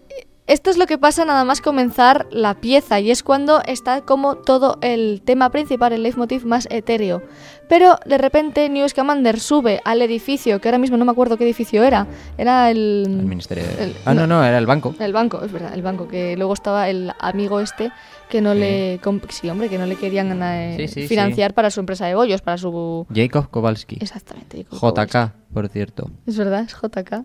esto es lo que pasa nada más comenzar la pieza y es cuando está como todo el tema principal, el leitmotiv más etéreo. Pero de repente Newt Scamander sube al edificio, que ahora mismo no me acuerdo qué edificio era. Era el... El ministerio de... el- ah, no, no, era el banco. El banco, es verdad, el banco, que luego estaba el amigo este que no Sí. le... comp- Sí, hombre, que no le querían eh, Sí, sí, financiar para su empresa de bollos, para su... Jacob Kowalski. Exactamente. Jacob J Kowalski. K, por cierto. Es verdad, es J K.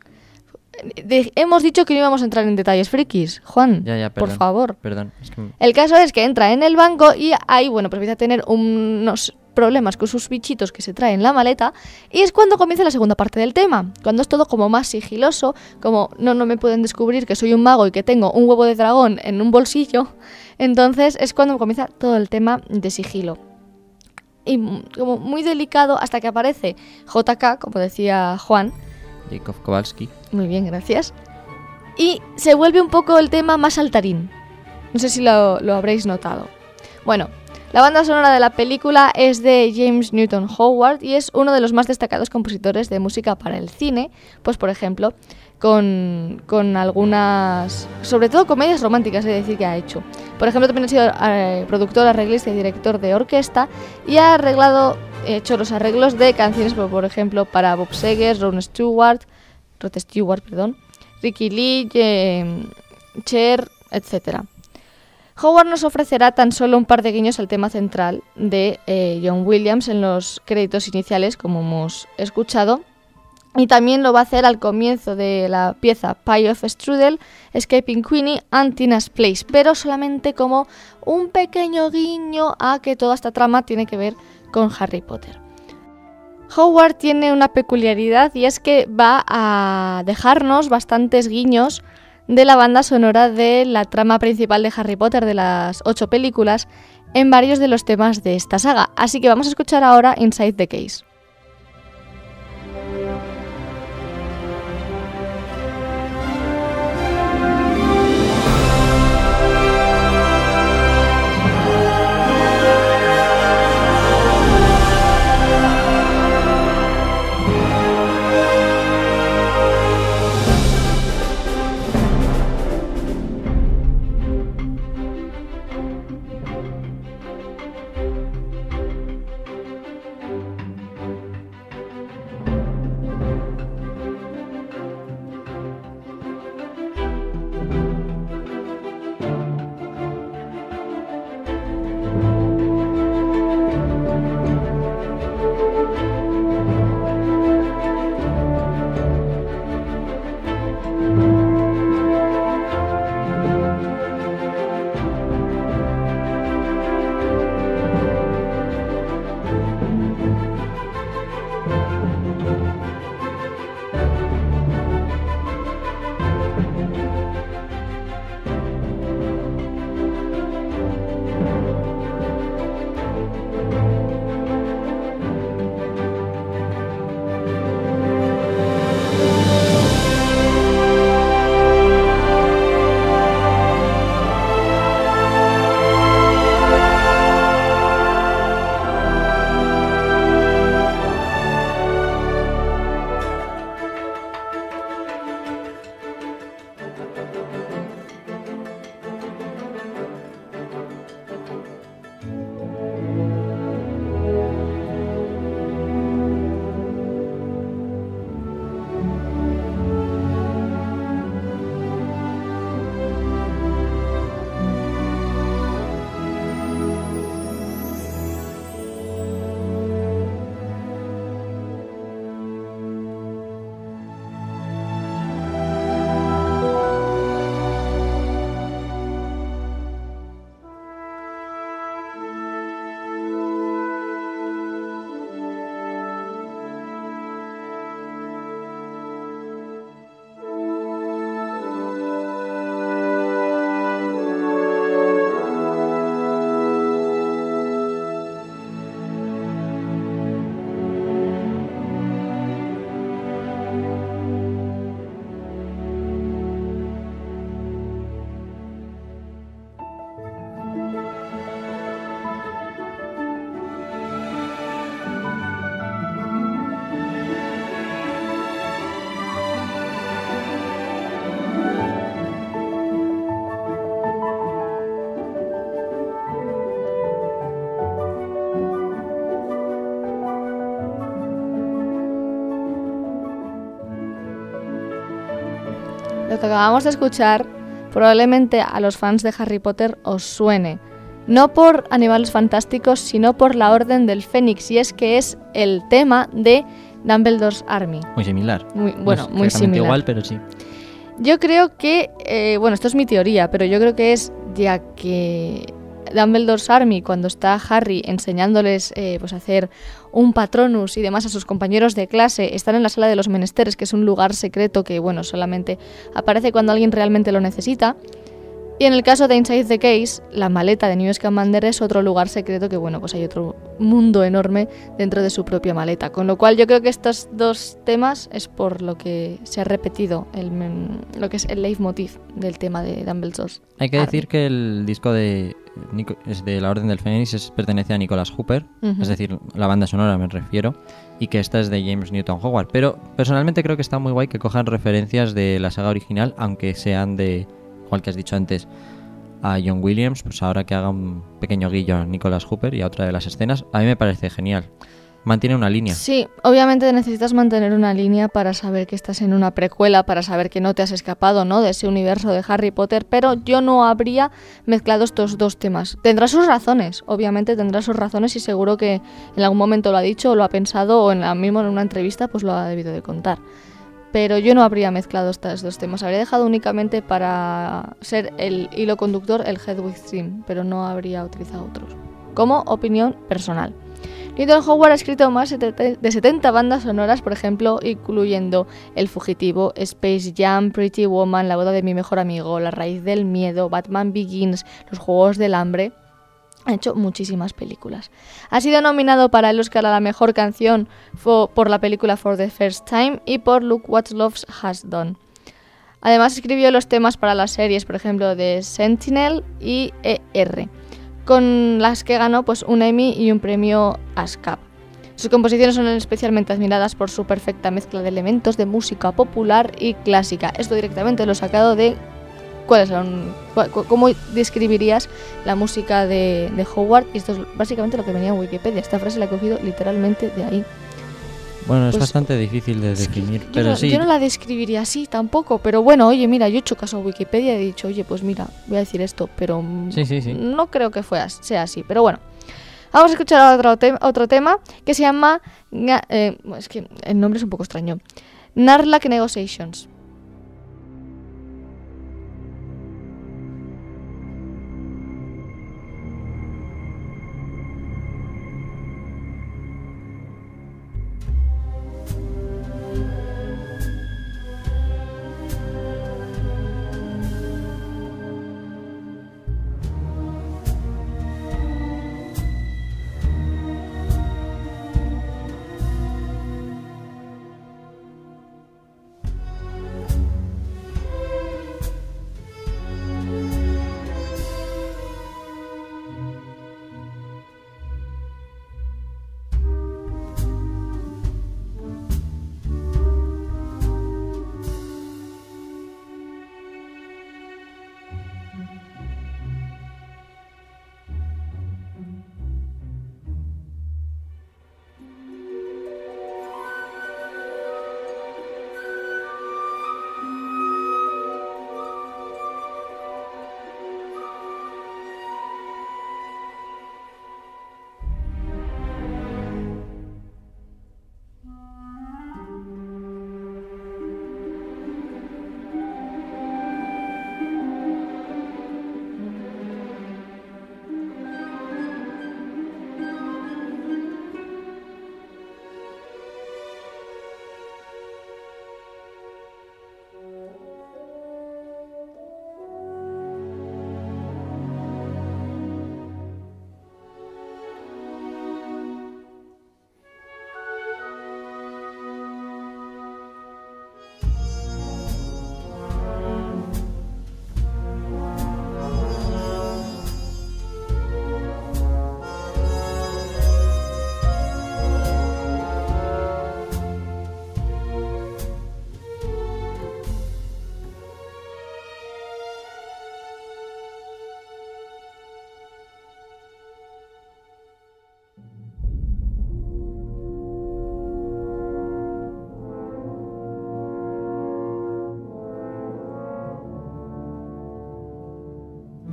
De- hemos dicho que no íbamos a entrar en detalles frikis. Juan, Ya, ya, por perdón. favor. Perdón. Es que... El caso es que entra en el banco y ahí, bueno, pues empieza a tener unos problemas con sus bichitos que se trae en la maleta y es cuando comienza la segunda parte del tema, cuando es todo como más sigiloso, como no, no me pueden descubrir que soy un mago y que tengo un huevo de dragón en un bolsillo, entonces es cuando comienza todo el tema de sigilo. Y mm, como muy delicado hasta que aparece J K, como decía Juan. Jacob Kowalski. Muy bien, gracias. Y se vuelve un poco el tema más saltarín. No sé si lo, lo habréis notado. Bueno, la banda sonora de la película es de James Newton Howard y es uno de los más destacados compositores de música para el cine. Pues, por ejemplo, con, con algunas... sobre todo comedias románticas, he de decir que ha hecho. Por ejemplo, también ha sido eh, productor, arreglista y director de orquesta y ha arreglado, hecho los arreglos de canciones, por, por ejemplo, para Bob Seger, Ron Stewart, Rod Stewart, perdón, Ricky Lee, eh, Cher, etcétera. Howard nos ofrecerá tan solo un par de guiños al tema central de eh, John Williams en los créditos iniciales, como hemos escuchado, y también lo va a hacer al comienzo de la pieza Pie of Strudel, Escaping Queenie and Tina's Place, pero solamente como un pequeño guiño a que toda esta trama tiene que ver con Harry Potter. Howard tiene una peculiaridad y es que va a dejarnos bastantes guiños de la banda sonora de la trama principal de Harry Potter, de las ocho películas, en varios de los temas de esta saga. Así que vamos a escuchar ahora Inside the Case. Lo que acabamos de escuchar probablemente a los fans de Harry Potter os suene. No por Animales Fantásticos, sino por la Orden del Fénix. Y es que es el tema de Dumbledore's Army. Muy similar. Muy, bueno, no es muy exactamente similar. igual, pero sí. Yo creo que, eh, bueno, esto es mi teoría, pero yo creo que es ya que Dumbledore's Army, cuando está Harry enseñándoles eh, pues a hacer un Patronus y demás a sus compañeros de clase, están en la sala de los menesteres, que es un lugar secreto que, bueno, solamente aparece cuando alguien realmente lo necesita. Y en el caso de Inside the Case, la maleta de Newt Scamander es otro lugar secreto que, bueno, pues hay otro mundo enorme dentro de su propia maleta. Con lo cual yo creo que estos dos temas es por lo que se ha repetido el, lo que es el leitmotiv del tema de Dumbledore's Hay que Army. decir que el disco de, Nico, es de la Orden del Fénix es, pertenece a Nicholas Hooper, Uh-huh. es decir, la banda sonora me refiero, y que esta es de James Newton Howard. Pero personalmente creo que está muy guay que cojan referencias de la saga original, aunque sean de, igual que has dicho antes, a John Williams, pues ahora que haga un pequeño guillo a Nicholas Hooper y a otra de las escenas, a mí me parece genial. Mantiene una línea. Sí, obviamente necesitas mantener una línea para saber que estás en una precuela, para saber que no te has escapado, ¿no?, de ese universo de Harry Potter, pero yo no habría mezclado estos dos temas. Tendrá sus razones, obviamente tendrá sus razones y seguro que en algún momento lo ha dicho o lo ha pensado o en la misma en una entrevista pues lo ha debido de contar. Pero yo no habría mezclado estos dos temas, habría dejado únicamente para ser el hilo conductor el Hedwig Theme, pero no habría utilizado otros. Como opinión personal. Newton Howard ha escrito más de setenta bandas sonoras, por ejemplo, incluyendo El Fugitivo, Space Jam, Pretty Woman, La boda de mi mejor amigo, La raíz del miedo, Batman Begins, Los juegos del hambre. Ha hecho muchísimas películas. Ha sido nominado para el Oscar a la mejor canción for, por la película For the First Time y por Look What Love Has Done. Además escribió los temas para las series, por ejemplo, de Sentinel y E R, con las que ganó pues, un Emmy y un premio ASCAP. Sus composiciones son especialmente admiradas por su perfecta mezcla de elementos de música popular y clásica. Esto directamente lo he sacado de... ¿Cuáles son? ¿Cómo describirías la música de, de Howard? Y esto es básicamente lo que venía en Wikipedia. Esta frase la he cogido literalmente de ahí. Bueno, es Pues, bastante difícil de definir, Yo pero no, sí. yo no la describiría así tampoco, pero bueno, oye, mira, yo he hecho caso a Wikipedia y he dicho, oye, pues mira, voy a decir esto, pero Sí, sí, sí. no creo que fue as- sea así. Pero bueno, vamos a escuchar otro, te- otro tema que se llama, Nga- eh, es que el nombre es un poco extraño, Narlac Negotiations.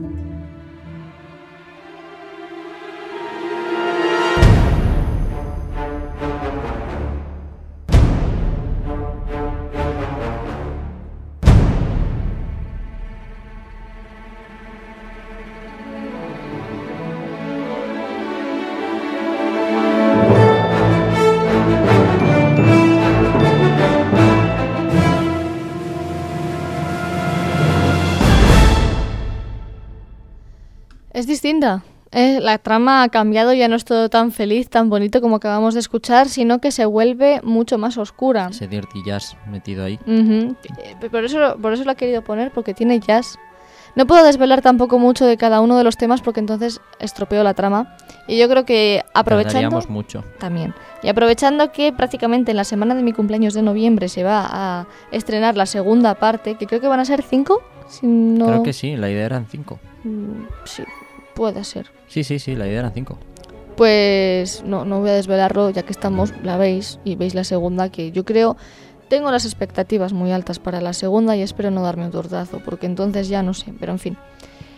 Es distinta. Eh, la trama ha cambiado, ya no es todo tan feliz, tan bonito como acabamos de escuchar, sino que se vuelve mucho más oscura. Ese dirty jazz metido ahí. Uh-huh. Eh, Por eso, por eso lo he querido poner, porque tiene jazz. No puedo desvelar tampoco mucho de cada uno de los temas porque entonces estropeo la trama. Y yo creo que aprovechando... Tardaríamos mucho. También. Y aprovechando que prácticamente en la semana de mi cumpleaños de noviembre se va a estrenar la segunda parte, que creo que van a ser cinco, si no... Creo que sí, la idea eran cinco. Mm, sí, puede ser. Sí, sí, sí, la idea eran cinco. Pues no, no voy a desvelarlo ya que estamos, la veis y veis la segunda, que yo creo... Tengo las expectativas muy altas para la segunda y espero no darme un tortazo, porque entonces ya no sé, pero en fin.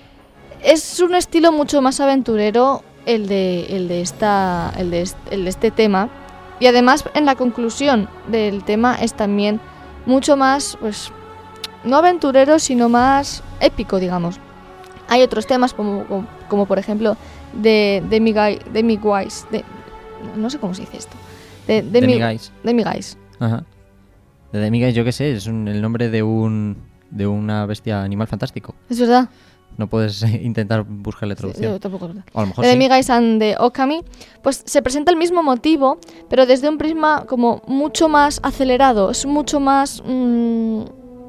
Es un estilo mucho más aventurero el de, el de, esta, el de, este, el de este tema, y además en la conclusión del tema es también mucho más, pues, no aventurero, sino más épico, digamos. Hay otros temas como, como, como por ejemplo de Demi Guys, de, no sé cómo se dice esto, de Demi Guys. Demi Guys. Ajá. De Demi Guys, yo qué sé, es un, el nombre de un de una bestia animal fantástico. Es verdad. No puedes intentar buscarle traducción. Sí, yo tampoco. O a lo mejor de sí. Demi Guys and the Okami, pues se presenta el mismo motivo, pero desde un prisma como mucho más acelerado, es mucho más mmm,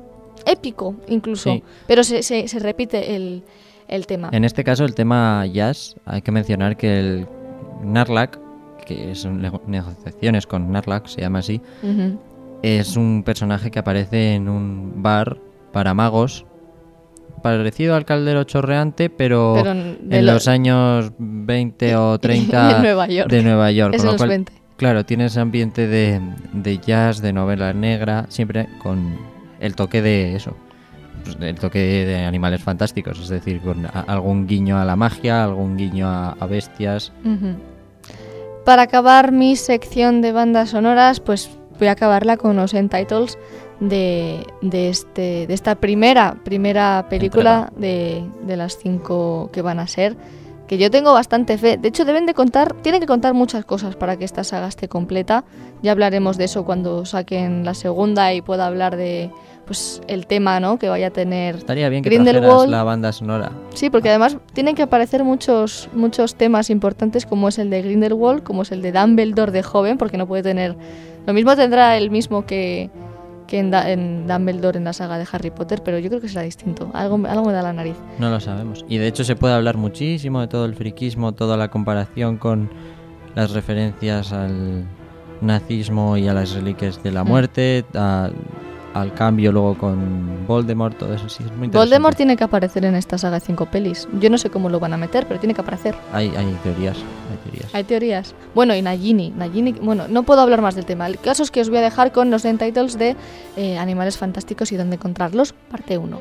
épico incluso, sí. Pero se, se, se repite el, el tema. En este caso, el tema jazz, hay que mencionar que el Narlak, que son negociaciones con Narlak, se llama así, uh-huh. Es un personaje que aparece en un bar para magos, parecido al Caldero Chorreante, pero, pero en lo... los años veinte o treinta de Nueva York. De Nueva York es con los lo cual, veinte. Claro, tiene ese ambiente de, de jazz, de novela negra, siempre con el toque de eso, el toque de animales fantásticos, es decir, con a, algún guiño a la magia, algún guiño a, a bestias. Uh-huh. Para acabar mi sección de bandas sonoras, pues voy a acabarla con los end titles de, de, este, de esta primera, primera película de, de las cinco que van a ser, que yo tengo bastante fe. De hecho, deben de contar, tienen que contar muchas cosas para que esta saga esté completa. Ya hablaremos de eso cuando saquen la segunda y pueda hablar de pues el tema, ¿no?, que vaya a tener. Estaría bien que trajeras la banda sonora. Sí, porque además tienen que aparecer muchos, muchos temas importantes, como es el de Grindelwald, como es el de Dumbledore de joven, porque no puede tener... Lo mismo tendrá el mismo que, que en, da, en Dumbledore en la saga de Harry Potter, pero yo creo que será distinto. Algo, algo me da la nariz. No lo sabemos. Y de hecho se puede hablar muchísimo de todo el friquismo, toda la comparación con las referencias al nazismo y a las reliquias de la muerte, mm. a, al cambio luego con Voldemort, todo eso sí es muy interesante. Voldemort tiene que aparecer en esta saga de cinco pelis. Yo no sé cómo lo van a meter, pero tiene que aparecer. Hay, hay teorías, hay teorías. Hay teorías. Bueno, y Nagini, Nagini, bueno, no puedo hablar más del tema. El caso es que os voy a dejar con los end titles de eh, Animales Fantásticos y dónde encontrarlos, parte uno.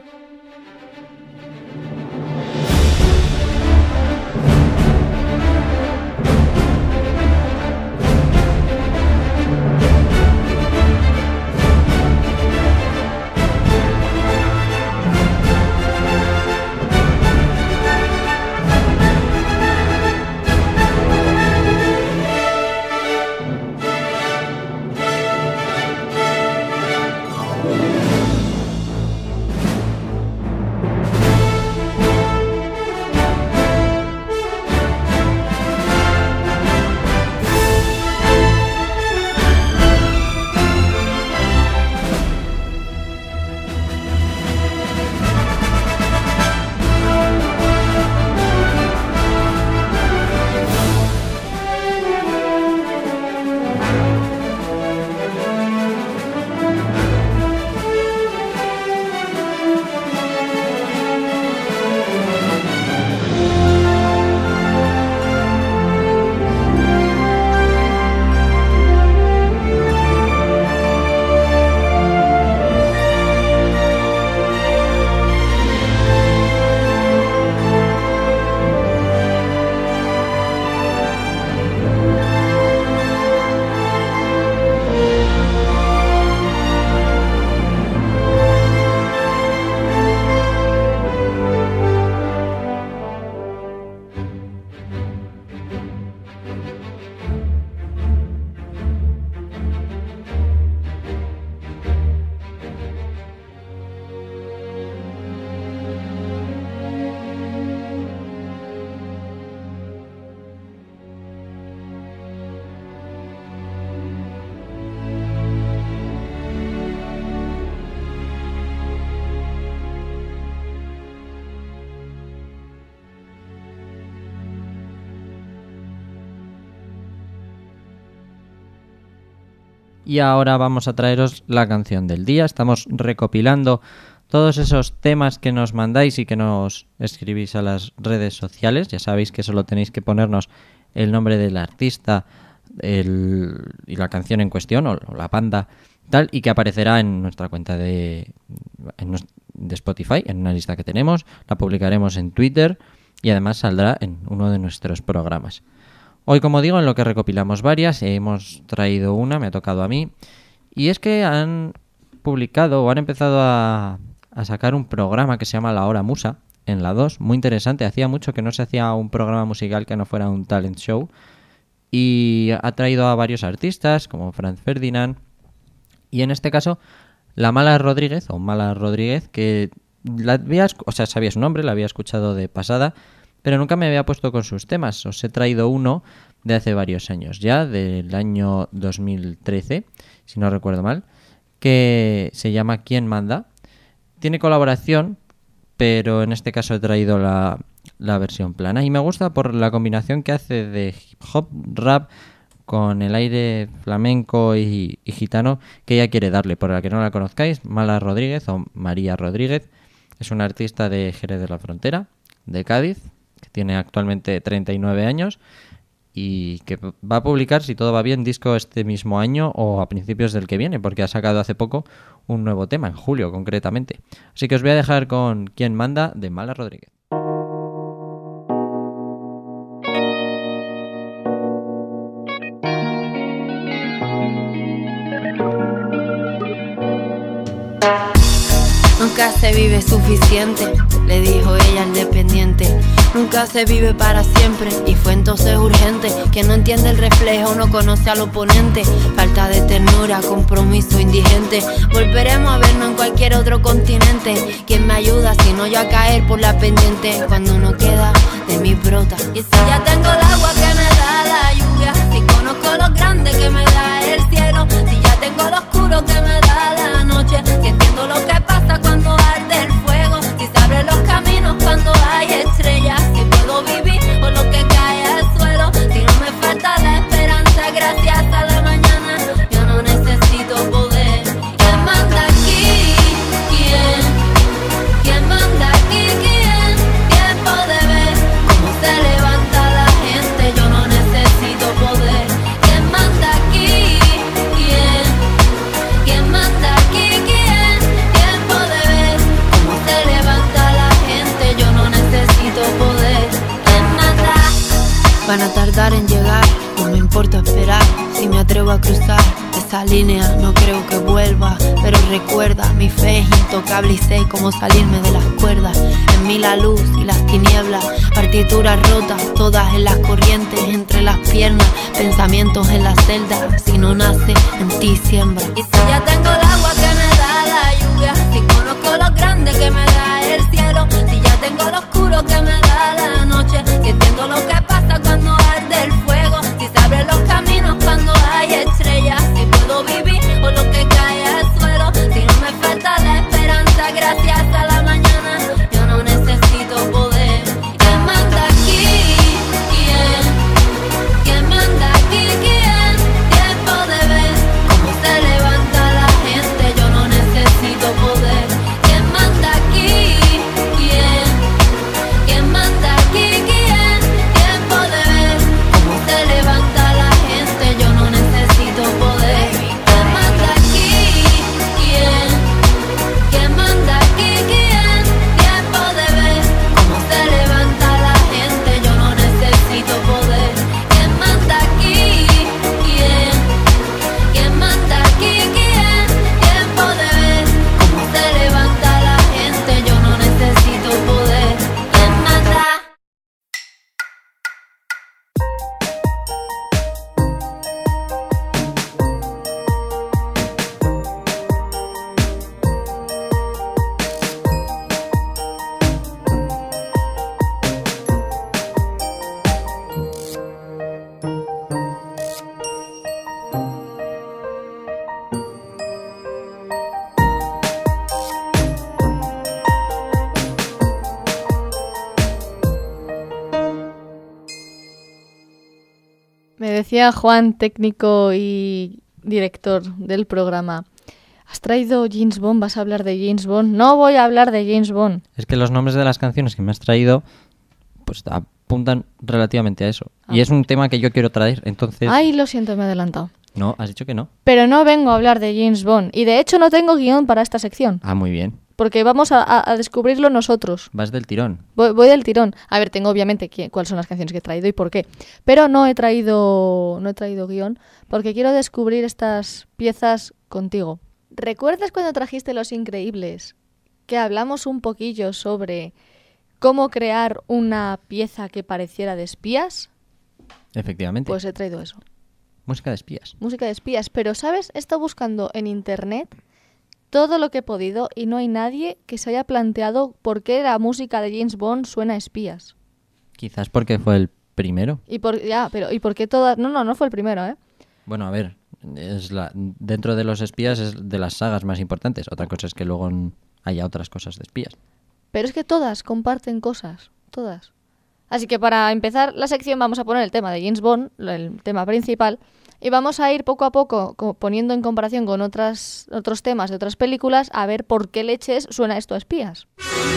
Y ahora vamos a traeros la canción del día. Estamos recopilando todos esos temas que nos mandáis y que nos escribís a las redes sociales. Ya sabéis que solo tenéis que ponernos el nombre del artista el, y la canción en cuestión, o, o la banda, tal, y que aparecerá en nuestra cuenta de, en, de Spotify, en una lista que tenemos. La publicaremos en Twitter y además saldrá en uno de nuestros programas. Hoy, como digo, en lo que recopilamos varias, hemos traído una, me ha tocado a mí, y es que han publicado o han empezado a, a sacar un programa que se llama La Hora Musa, en la dos, muy interesante. Hacía mucho que no se hacía un programa musical que no fuera un talent show, y ha traído a varios artistas, como Franz Ferdinand, y en este caso, la Mala Rodríguez, o Mala Rodríguez, que la había, o sea, sabía su nombre, la había escuchado de pasada, pero nunca me había puesto con sus temas. Os he traído uno de hace varios años ya, del año dos mil trece, si no recuerdo mal, que se llama ¿Quién manda? Tiene colaboración, pero en este caso he traído la, la versión plana. Y me gusta por la combinación que hace de hip hop, rap, con el aire flamenco y, y gitano que ella quiere darle. Por la que no la conozcáis, Mala Rodríguez o María Rodríguez es una artista de Jerez de la Frontera, de Cádiz, que tiene actualmente treinta y nueve años y que va a publicar, si todo va bien, disco este mismo año o a principios del que viene, porque ha sacado hace poco un nuevo tema, en julio concretamente. Así que os voy a dejar con ¿Quién manda? De Mala Rodríguez. Nunca se vive suficiente, le dijo ella al dependiente. Nunca se vive para siempre, y fue entonces urgente. Quien no entiende el reflejo no conoce al oponente. Falta de ternura, compromiso indigente. Volveremos a vernos en cualquier otro continente. ¿Quién me ayuda si no yo a caer por la pendiente? Cuando no queda de mi brota. Y si ya tengo el agua que me da la lluvia, si conozco lo grande que me da el cielo, si ya tengo lo oscuro que me da la noche, si entiendo lo que pasa cuando arde el fuego, si se abren los caminos cuando hay estrellas, si puedo vivir con lo que cae al suelo, si no me falta la esperanza gracias a la mañana, yo no necesito poder. ¿Quién manda aquí? ¿Quién? ¿Quién manda aquí? ¿Quién? Tiempo de ver cómo se levanta la gente, yo no necesito poder. ¿Quién manda aquí? ¿Quién? ¿Quién manda aquí? ¿Quién? Tiempo de ver cómo se levanta la gente, yo no necesito poder. ¿Quién manda? Van a tardar en llegar, no me importa esperar. Si me atrevo a cruzar esa línea, no creo que vuelva. Pero recuerda, mi fe es intocable y sé cómo salirme de las cuerdas. En mí la luz y las tinieblas, partituras rotas, todas en las corrientes, entre las piernas, pensamientos en la celda. Si no nace, en ti siembra. Y si ya tengo el agua que me da la lluvia, si conozco lo grande que me da el cielo, si ya tengo lo oscuro que me da la noche, si entiendo lo que pasa cuando arde el fuego, si se abren los caminos cuando hay estrellas, si puedo vivir con lo que cae al suelo, si no me falta la esperanza gracias a la mañana, yo no necesito poder. ¿Quién manda aquí? ¿Quién? ¿Quién manda aquí? ¿Quién? Tiempo de ver cómo se levanta la gente, yo no necesito poder. ¿Quién manda aquí? ¿Quién? ¿Quién manda aquí? ¿Quién? Tiempo de ver cómo se levanta la gente, yo no necesito poder. ¿Quién manda aquí? ¿Quién? ¿Quién manda aquí? ¿Quién? Tiempo de ver cómo se levanta la gente, yo no necesito poder. ¿Quién manda aquí? ¿Quién? ¿Quién manda aquí? ¿Quién? Tiempo de ver cómo se levanta la gente, yo no necesito poder. ¿Quién manda? Me decía Juan, técnico y director del programa, ¿has traído James Bond? ¿Vas a hablar de James Bond? No voy a hablar de James Bond. Es que los nombres de las canciones que me has traído pues apuntan relativamente a eso. Ah. Y es un tema que yo quiero traer, entonces... Ay, lo siento, me he adelantado. No, has dicho que no. Pero no vengo a hablar de James Bond. Y de hecho no tengo guión para esta sección. Ah, muy bien. Porque vamos a, a- a descubrirlo nosotros. Vas del tirón. Voy, voy del tirón. A ver, tengo obviamente qui- cuáles son las canciones que he traído y por qué. Pero no he traído, no he traído guión porque quiero descubrir estas piezas contigo. ¿Recuerdas cuando trajiste Los Increíbles? Que hablamos un poquillo sobre cómo crear una pieza que pareciera de espías. Efectivamente. Pues he traído eso. Música de espías. Música de espías. Pero, ¿sabes? He estado buscando en internet todo lo que he podido y no hay nadie que se haya planteado por qué la música de James Bond suena a espías. Quizás porque fue el primero. Y por, ya, pero ¿y por qué todas? No, no, no fue el primero, ¿eh? Bueno, a ver, es la, dentro de los espías es de las sagas más importantes. Otra cosa es que luego n- haya otras cosas de espías. Pero es que todas comparten cosas, todas. Así que para empezar la sección vamos a poner el tema de James Bond, el tema principal, y vamos a ir poco a poco co- poniendo en comparación con otras, otros temas de otras películas a ver por qué leches suena esto a espías.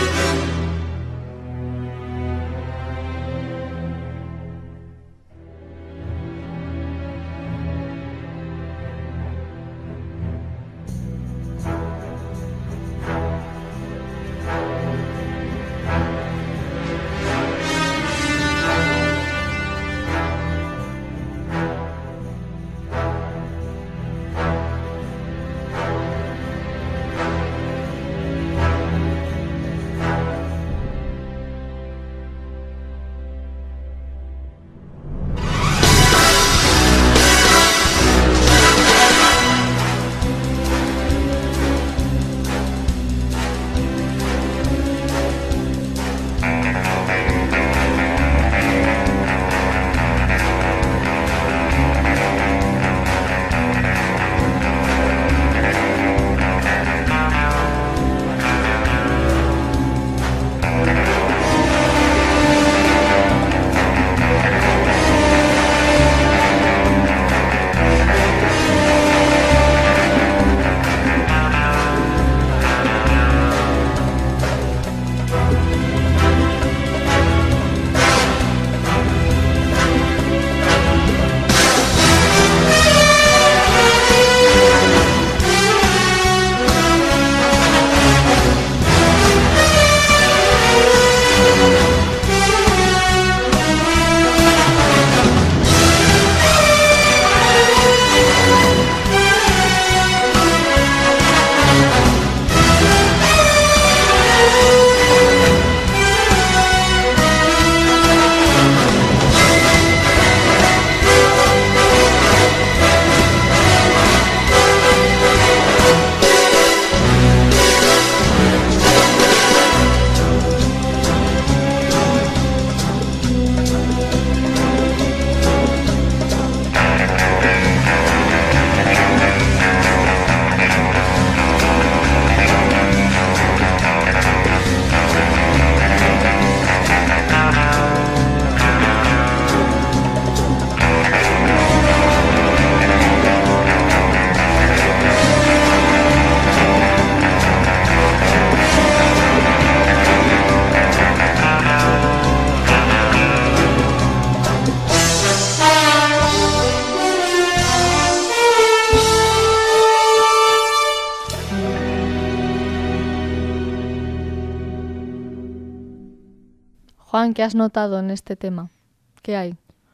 Juan, ¿qué has notado en este tema? ¿Qué hay?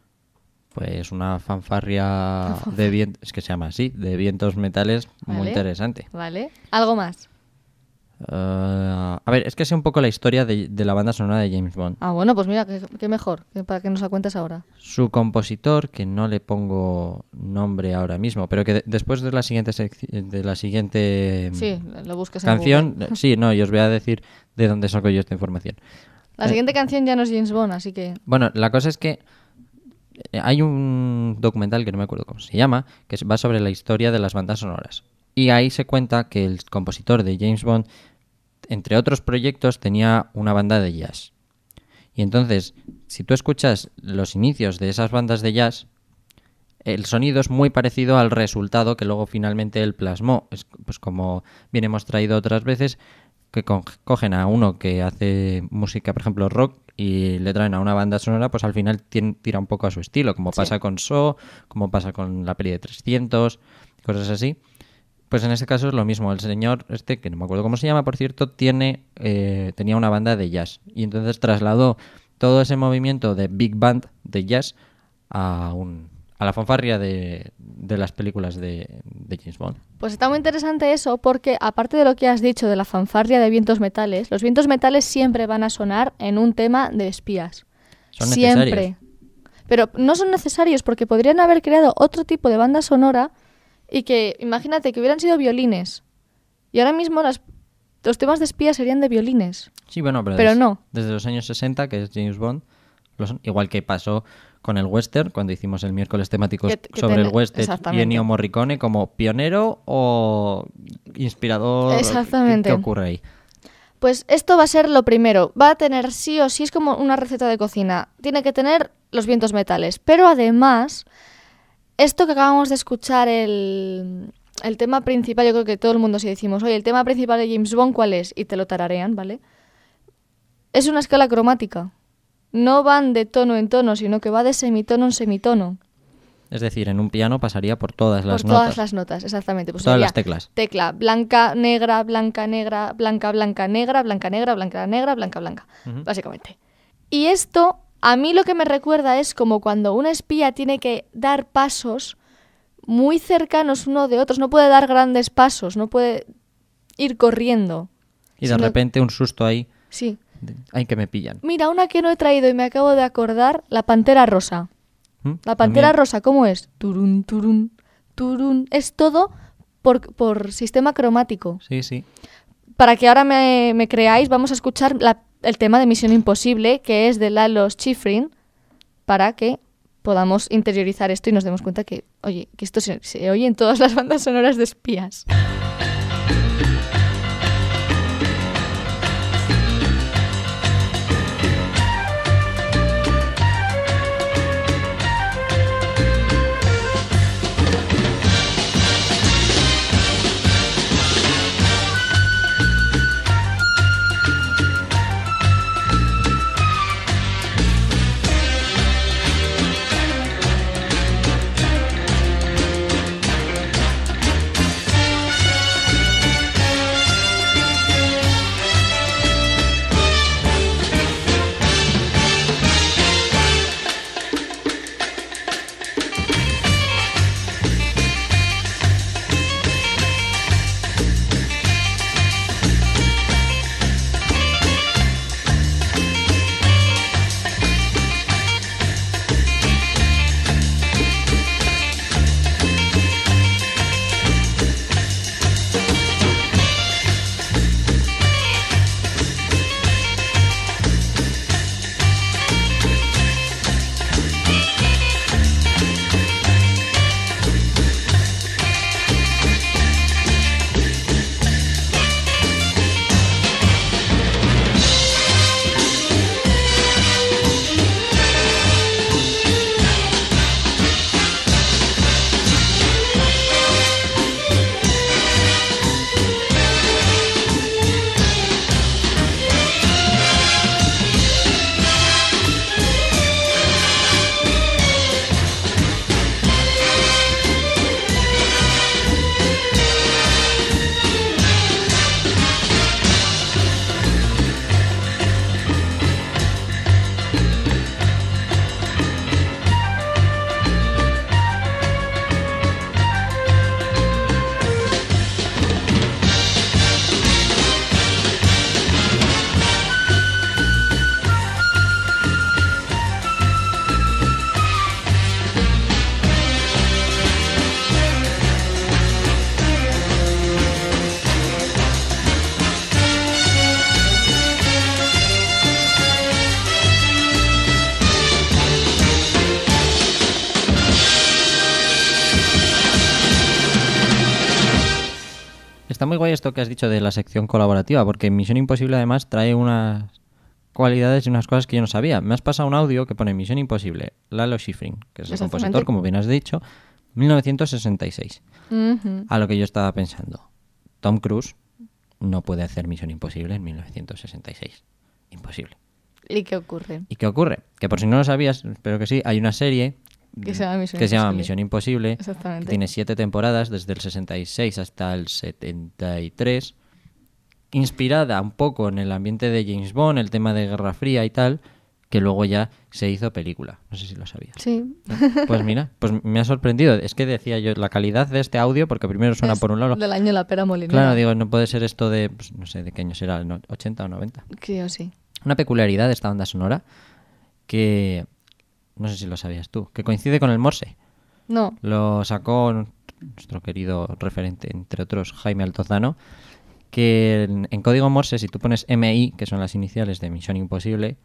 Pues una fanfarria de vientos, es que se llama así, de vientos metales, muy Vale. interesante. ¿Vale? ¿Algo más? Eh, a ver, es que sé un poco la historia de, de la banda sonora de James Bond. Ah, bueno, pues mira, qué, qué mejor, que para que nos la cuentes ahora. Su compositor, que no le pongo nombre ahora mismo, pero que de- después de la siguiente secci- de la siguiente mm, Sí, lo busques en canción, Google. eh, sí, no, y os voy a decir de dónde saco yo esta información. La siguiente canción ya no es James Bond, así que... Bueno, la cosa es que eh, hay un documental que no me acuerdo cómo se llama, que va sobre la historia de las bandas sonoras. Y ahí se cuenta que el compositor de James Bond, entre otros proyectos, tenía una banda de jazz. Y entonces, si tú escuchas los inicios de esas bandas de jazz, el sonido es muy parecido al resultado que luego finalmente él plasmó. Es pues como bien hemos traído otras veces, que co- cogen a uno que hace música, por ejemplo, rock, y le traen a una banda sonora, pues al final tien- tira un poco a su estilo, como Sí. pasa con Saw, como pasa con la peli de trescientos, cosas así. Pues en este caso es lo mismo. El señor este, que no me acuerdo cómo se llama, por cierto, tiene eh, tenía una banda de jazz. Y entonces trasladó todo ese movimiento de big band de jazz a un a la fanfarria de, de las películas de, de James Bond. Pues está muy interesante eso porque, aparte de lo que has dicho de la fanfarria de vientos metales, los vientos metales siempre van a sonar en un tema de espías. Son siempre. necesarios. Pero no son necesarios porque podrían haber creado otro tipo de banda sonora y que, imagínate, que hubieran sido violines. Y ahora mismo las, los temas de espías serían de violines. Sí, bueno, pero, Pero des- no. desde los años sesenta, que es James Bond, lo son. Igual que pasó con el western, cuando hicimos el miércoles temáticos Que- que sobre ten- el western, y exactamente. Ennio Morricone como pionero o inspirador. ¿Qué- Exactamente. ¿Qué, ocurre ahí? Pues esto va a ser lo primero. Va a tener sí o sí, es como una receta de cocina. Tiene que tener los vientos metales. Pero además, esto que acabamos de escuchar, el, el tema principal, yo creo que todo el mundo si decimos, oye, el tema principal de James Bond, ¿cuál es? Y te lo tararean, ¿vale? Es una escala cromática. No van de tono en tono, sino que va de semitono en semitono. Es decir, en un piano pasaría por todas las Por notas. todas las notas, exactamente. Pues Todas sería las teclas. Tecla blanca, negra, blanca, negra, blanca, blanca, negra, blanca, negra, blanca, negra, blanca, blanca. Ujú. Básicamente. Y esto, a mí lo que me recuerda es como cuando un espía tiene que dar pasos muy cercanos uno de otros. No puede dar grandes pasos, no puede ir corriendo. Y de sino- repente un susto ahí. Sí. de- Ay, que me pillan. Mira, una que no he traído y me acabo de acordar, la pantera rosa. ¿Mm? La pantera También. rosa, ¿cómo es? Turun, turun, turun. Es todo por, por sistema cromático. Sí, sí. Para que ahora me, me creáis, vamos a escuchar la- el tema de Misión Imposible, que es de Lalo Schifrin, para que podamos interiorizar esto y nos demos cuenta que, oye, que esto se, se oye en todas las bandas sonoras de espías. Está muy guay esto que has dicho de la sección colaborativa, porque Misión Imposible además trae unas cualidades y unas cosas que yo no sabía. Me has pasado un audio que pone Misión Imposible, Lalo Schifrin, que es el Exactamente. compositor, como bien has dicho, mil novecientos sesenta y seis. Ujú. A lo que yo estaba pensando, Tom Cruise no puede hacer Misión Imposible en mil novecientos sesenta y seis. Imposible. ¿Y qué ocurre? ¿Y qué ocurre? Que por si no lo sabías, espero que sí, hay una serie Que se llama Misión que se llama Imposible. Misión Imposible, Exactamente. que tiene siete temporadas, desde el sesenta y seis hasta el setenta y tres, inspirada un poco en el ambiente de James Bond, el tema de Guerra Fría y tal, que luego ya se hizo película. No sé si lo sabías. Sí. Pues mira, pues me ha sorprendido. Es que decía yo, la calidad de este audio, porque primero suena Es por un lado... Del año La Pera Molinera. Claro, digo, no puede ser esto de, pues, no sé, ¿de qué año será? ¿No? ¿ochenta o noventa? Sí o sí. Una peculiaridad de esta banda sonora que, no sé si lo sabías tú, que coincide con el Morse. No. Lo sacó nuestro querido referente, entre otros, Jaime Altozano, que en, en código Morse, si tú pones M I, que son las iniciales de Misión Imposible,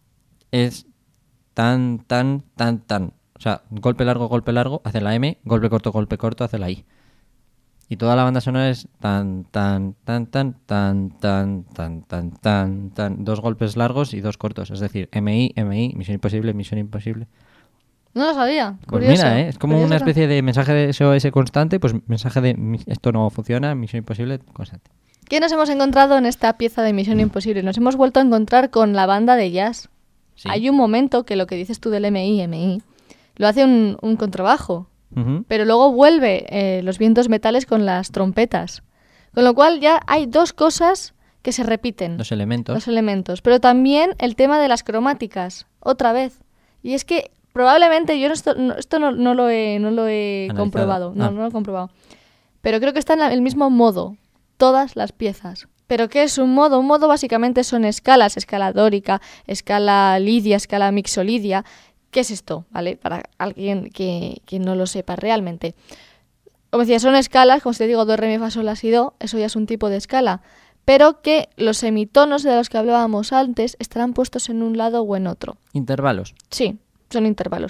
es tan, tan, tan, tan. O sea, golpe largo, golpe largo, hace la M, golpe corto, golpe corto, hace la I. Y toda la banda sonora es tan, tan, tan, tan, tan, tan, tan, tan, tan, tan. Dos golpes largos y dos cortos. Es decir, M I, M I, Misión Imposible, Misión Imposible. No lo sabía. Pues Curioso. mira, ¿eh? Es como Curioso. una especie de mensaje de S O S constante, pues mensaje de mi- esto no funciona, Misión Imposible constante. ¿Qué nos hemos encontrado en esta pieza de Misión Imposible? Nos hemos vuelto a encontrar con la banda de jazz. Sí. Hay un momento que lo que dices tú del M I, M I, lo hace un, un contrabajo, Ujú. pero luego vuelve eh, los vientos metales con las trompetas. Con lo cual ya hay dos cosas que se repiten. Dos elementos. Los elementos. Pero también el tema de las cromáticas, otra vez. Y es que probablemente, yo no esto no, esto no, no lo he, no lo he Analizado. comprobado, no, Ah. no lo he comprobado. Pero creo que están en el mismo modo, todas las piezas. ¿Pero qué es un modo? Un modo básicamente son escalas, escala dórica, escala lidia, escala mixolidia. ¿Qué es esto? ¿Vale? Para alguien que, que no lo sepa realmente. Como decía, son escalas, como si te digo, do, re, mi, fa, sol, la, si, do, eso ya es un tipo de escala. Pero que los semitonos de los que hablábamos antes estarán puestos en un lado o en otro. Intervalos. Sí, son intervalos.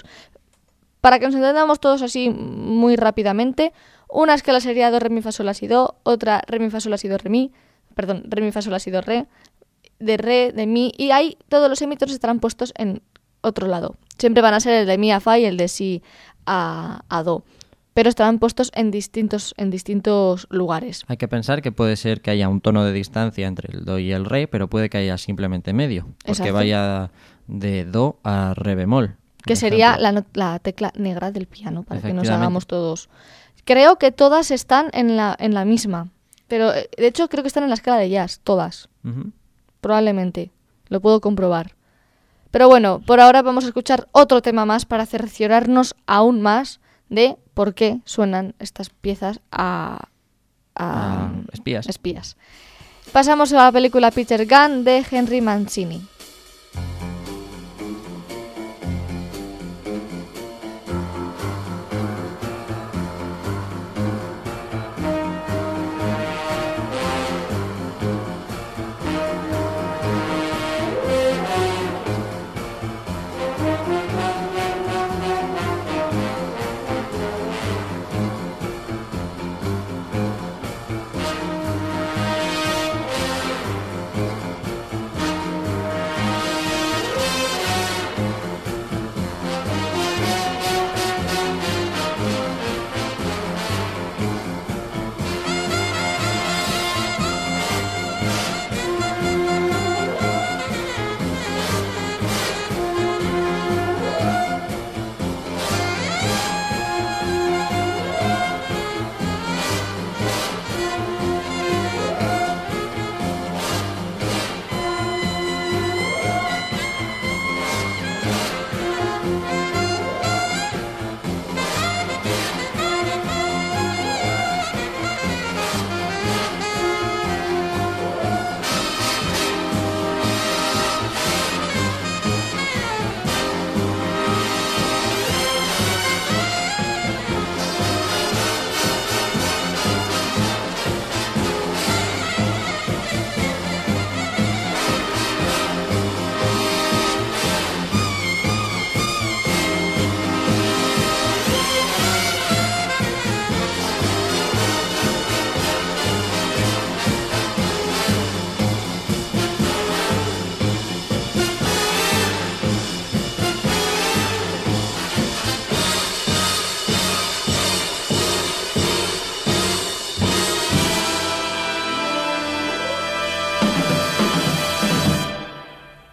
Para que nos entendamos todos así muy rápidamente, una escala sería do, re, mi, fa, sol, la, si, do, otra re, mi, fa, sol, la, si, do, re, mi, perdón, re, mi, fa, sol, la, si, do, re, de re, de mi, y ahí todos los semitonos estarán puestos en otro lado. Siempre van a ser el de mi a fa y el de si a, a do, pero estarán puestos en distintos, en distintos lugares. Hay que pensar que puede ser que haya un tono de distancia entre el do y el re, pero puede que haya simplemente medio, porque Exacto. vaya de do a re bemol. por Que sería ejemplo. la, no- la tecla negra del piano, para que nos Efectivamente. hagamos todos. Creo que todas están en la, en la misma, pero eh, de hecho creo que están en la escala de jazz, todas, Ujú. probablemente, lo puedo comprobar. Pero bueno, por ahora vamos a escuchar otro tema más para cerciorarnos aún más de por qué suenan estas piezas a, a Ah, espías. espías. Pasamos a la película Peter Gunn de Henry Mancini.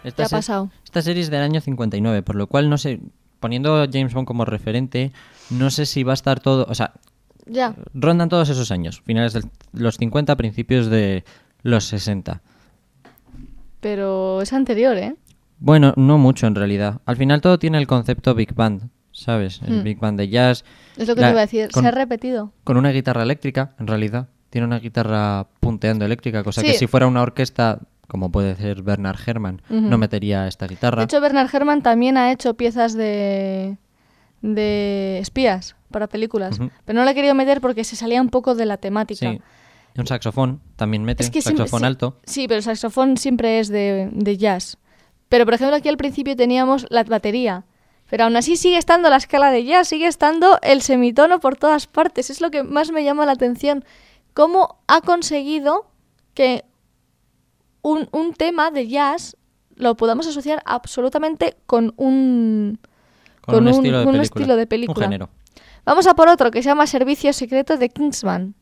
Esta ¿Qué ha se- pasado? Esta serie es del año cincuenta y nueve, por lo cual no sé, poniendo a James Bond como referente, no sé si va a estar todo, o sea, Ya. rondan todos esos años, finales de los cincuenta, principios de los sesenta. Pero es anterior, ¿eh? Bueno, no mucho en realidad. Al final todo tiene el concepto Big Band, ¿sabes? El Hmm. Big Band de jazz. Es lo que La- te iba a decir. con- Se ha repetido. Con una guitarra eléctrica, en realidad. Tiene una guitarra punteando eléctrica, cosa Sí. que si fuera una orquesta, como puede ser Bernard Herrmann, Ujú. no metería esta guitarra. De hecho, Bernard Herrmann también ha hecho piezas de, de espías para películas. Ujú. Pero no la he querido meter porque se salía un poco de la temática. Sí. Un saxofón también mete, Es que saxofón siempre- sí- alto. Sí, pero el saxofón siempre es de, de jazz. Pero, por ejemplo, aquí al principio teníamos la batería. Pero aún así sigue estando la escala de jazz, sigue estando el semitono por todas partes. Es lo que más me llama la atención. ¿Cómo ha conseguido que un, un tema de jazz lo podamos asociar absolutamente con un, Con, un, estilo, de un película, estilo de película? Un género. Vamos a por otro que se llama Servicio Secreto de Kingsman.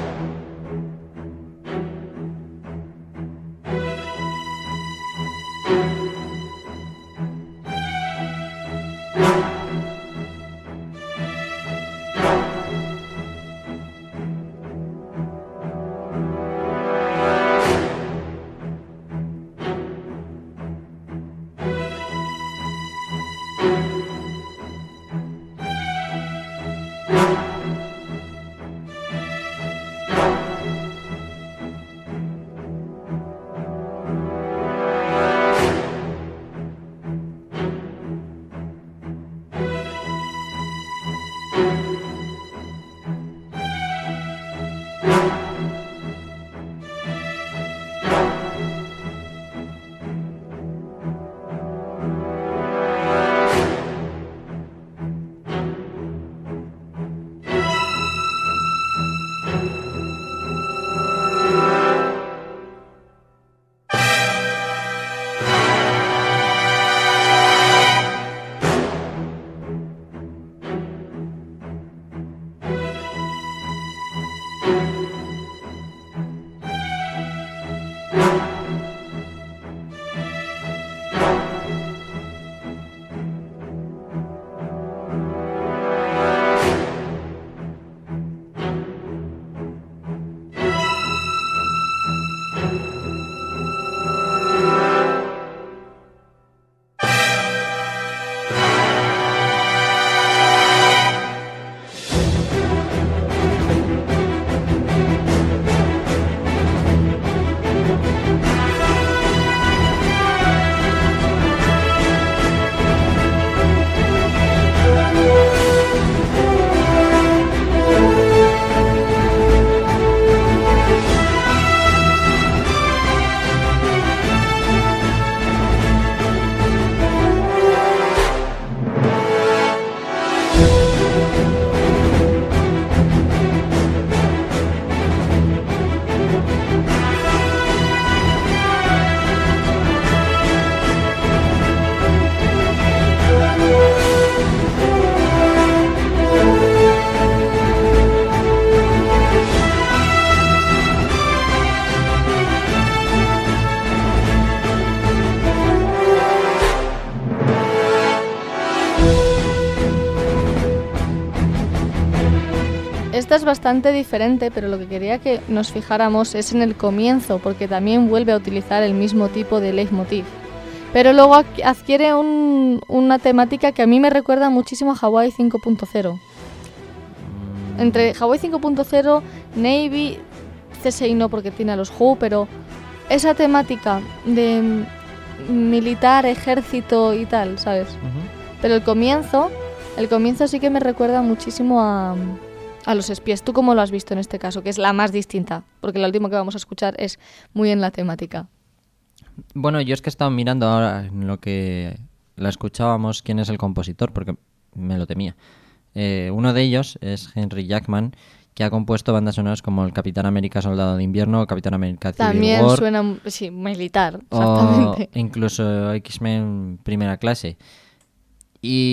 Esta es bastante diferente, pero lo que quería que nos fijáramos es en el comienzo, porque también vuelve a utilizar el mismo tipo de leitmotiv. Pero luego adqu- adquiere un- una temática que a mí me recuerda muchísimo a Hawaii cinco punto cero. Entre Hawaii cinco punto cero, Navy, C S I no porque tiene a los Who, pero esa temática de mm, militar, ejército y tal, ¿sabes? Ujú. Pero el comienzo, el comienzo sí que me recuerda muchísimo a, a Los espías. ¿Tú cómo lo has visto en este caso? Que es la más distinta, porque la última que vamos a escuchar es muy en la temática. Bueno, yo es que he estado mirando ahora en lo que la escuchábamos quién es el compositor, porque me lo temía. Eh, uno de ellos es Henry Jackman, que ha compuesto bandas sonoras como el Capitán América Soldado de Invierno, Capitán América Civil También War, suena, sí, militar, o exactamente. incluso X-Men Primera Clase. Y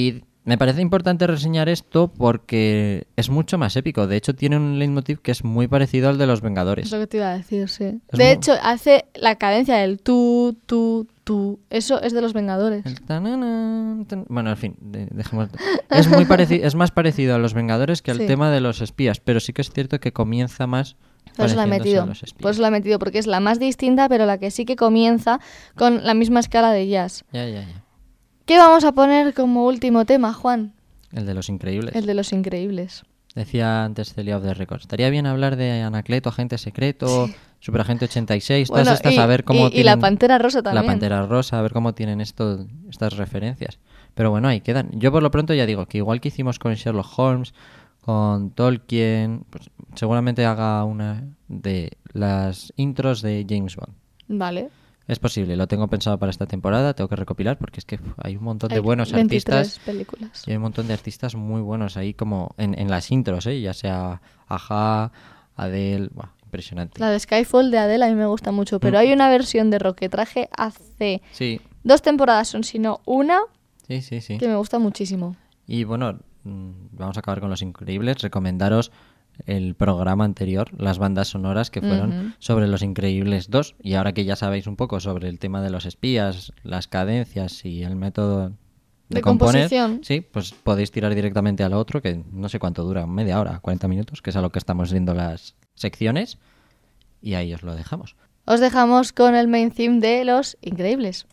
Me parece importante reseñar esto porque es mucho más épico. De hecho, tiene un leitmotiv que es muy parecido al de Los Vengadores. Es lo que te iba a decir, sí. Es De muy- hecho, hace la cadencia del tú, tú, tú. Eso es de Los Vengadores. El tanana, tan- Bueno, en fin, de- dejemos... Es, muy pareci- es más parecido a Los Vengadores que al Sí. tema de los espías, pero sí que es cierto que comienza más Por eso la he pareciéndose metido. a los espías. Por eso la he metido, porque es la más distinta, pero la que sí que comienza con la misma escala de jazz. Ya, ya, ya. ¿Qué vamos a poner como último tema, Juan? El de Los Increíbles. El de Los Increíbles. Decía antes Celia of the Records. Estaría bien hablar de Anacleto, Agente Secreto, Superagente ochenta y seis, todas Bueno, estas, y, a ver cómo y- y tienen... la Pantera Rosa también. La Pantera Rosa, a ver cómo tienen esto, estas referencias. Pero bueno, ahí quedan. Yo por lo pronto ya digo que igual que hicimos con Sherlock Holmes, con Tolkien, pues seguramente haga una de las intros de James Bond. Vale. Es posible, lo tengo pensado para esta temporada, tengo que recopilar porque es que uf, hay un montón de Hay buenos veintitrés artistas películas. y hay un montón de artistas muy buenos ahí como en, en las intros, ¿eh? Ya sea Aja, Adele, buah, impresionante. La de Skyfall de Adele a mí me gusta mucho, pero Mm. hay una versión de rock que traje hace Sí, dos temporadas, son sino una, sí, sí, sí. que me gusta muchísimo. Y bueno, mm, vamos a acabar con Los Increíbles. Recomendaros el programa anterior, las bandas sonoras que fueron Ujú. sobre Los Increíbles dos. Y ahora que ya sabéis un poco sobre el tema de los espías, las cadencias y el método de, De componer, composición. sí, pues podéis tirar directamente a lo otro, que no sé cuánto dura, media hora, cuarenta minutos, que es a lo que estamos viendo las secciones. Y ahí os lo dejamos. Os dejamos con el main theme de Los Increíbles.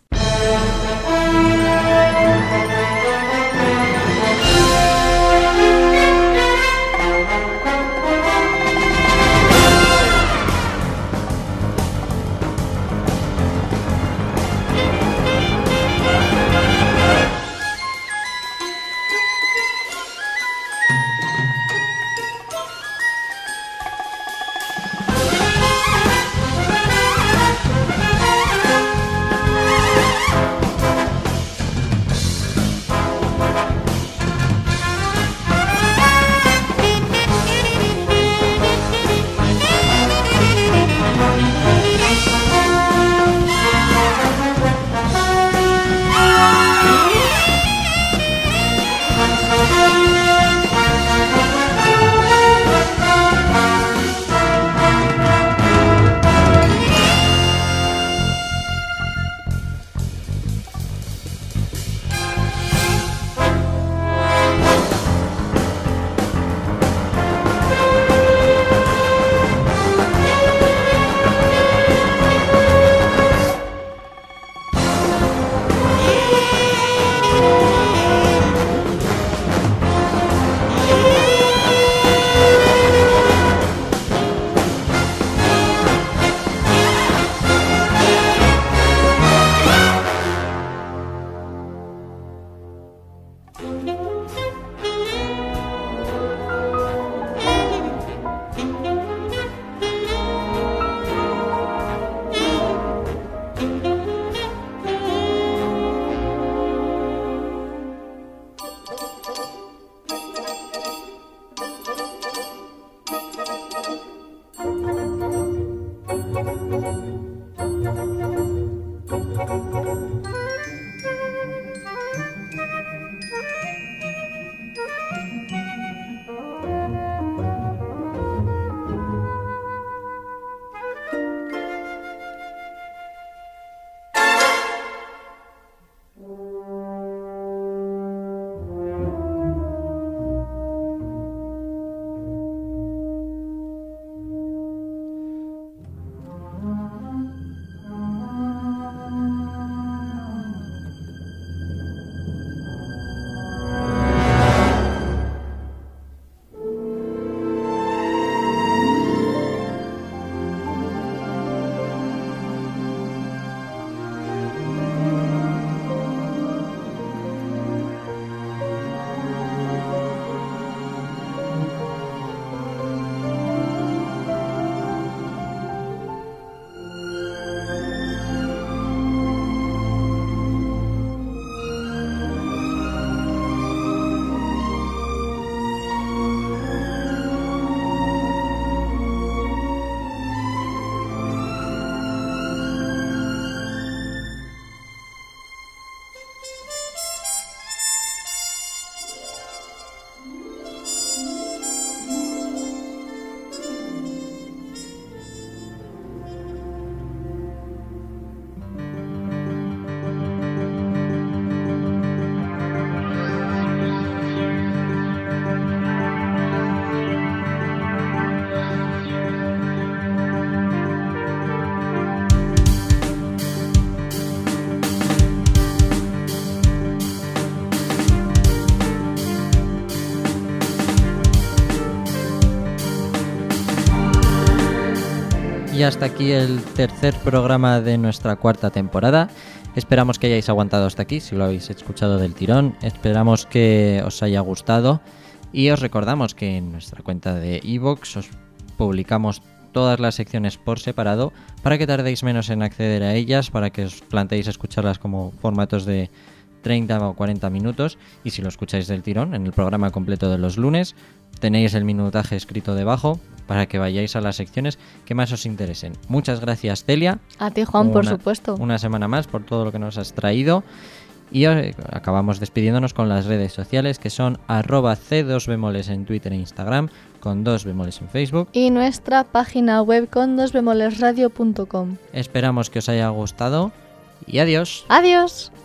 Y hasta aquí el tercer programa de nuestra cuarta temporada. Esperamos que hayáis aguantado hasta aquí, si lo habéis escuchado del tirón. Esperamos que os haya gustado. Y os recordamos que en nuestra cuenta de iVoox os publicamos todas las secciones por separado para que tardéis menos en acceder a ellas, para que os planteéis escucharlas como formatos de treinta o cuarenta minutos, y si lo escucháis del tirón en el programa completo de los lunes tenéis el minutaje escrito debajo para que vayáis a las secciones que más os interesen. Muchas gracias, Celia. A ti, Juan, una, por supuesto. Una semana más por todo lo que nos has traído. Y eh, acabamos despidiéndonos con las redes sociales, que son arroba c dos bemoles en Twitter e Instagram, con dos bemoles en Facebook. Y nuestra página web con dos bemolesradio punto com. Esperamos que os haya gustado y adiós. Adiós.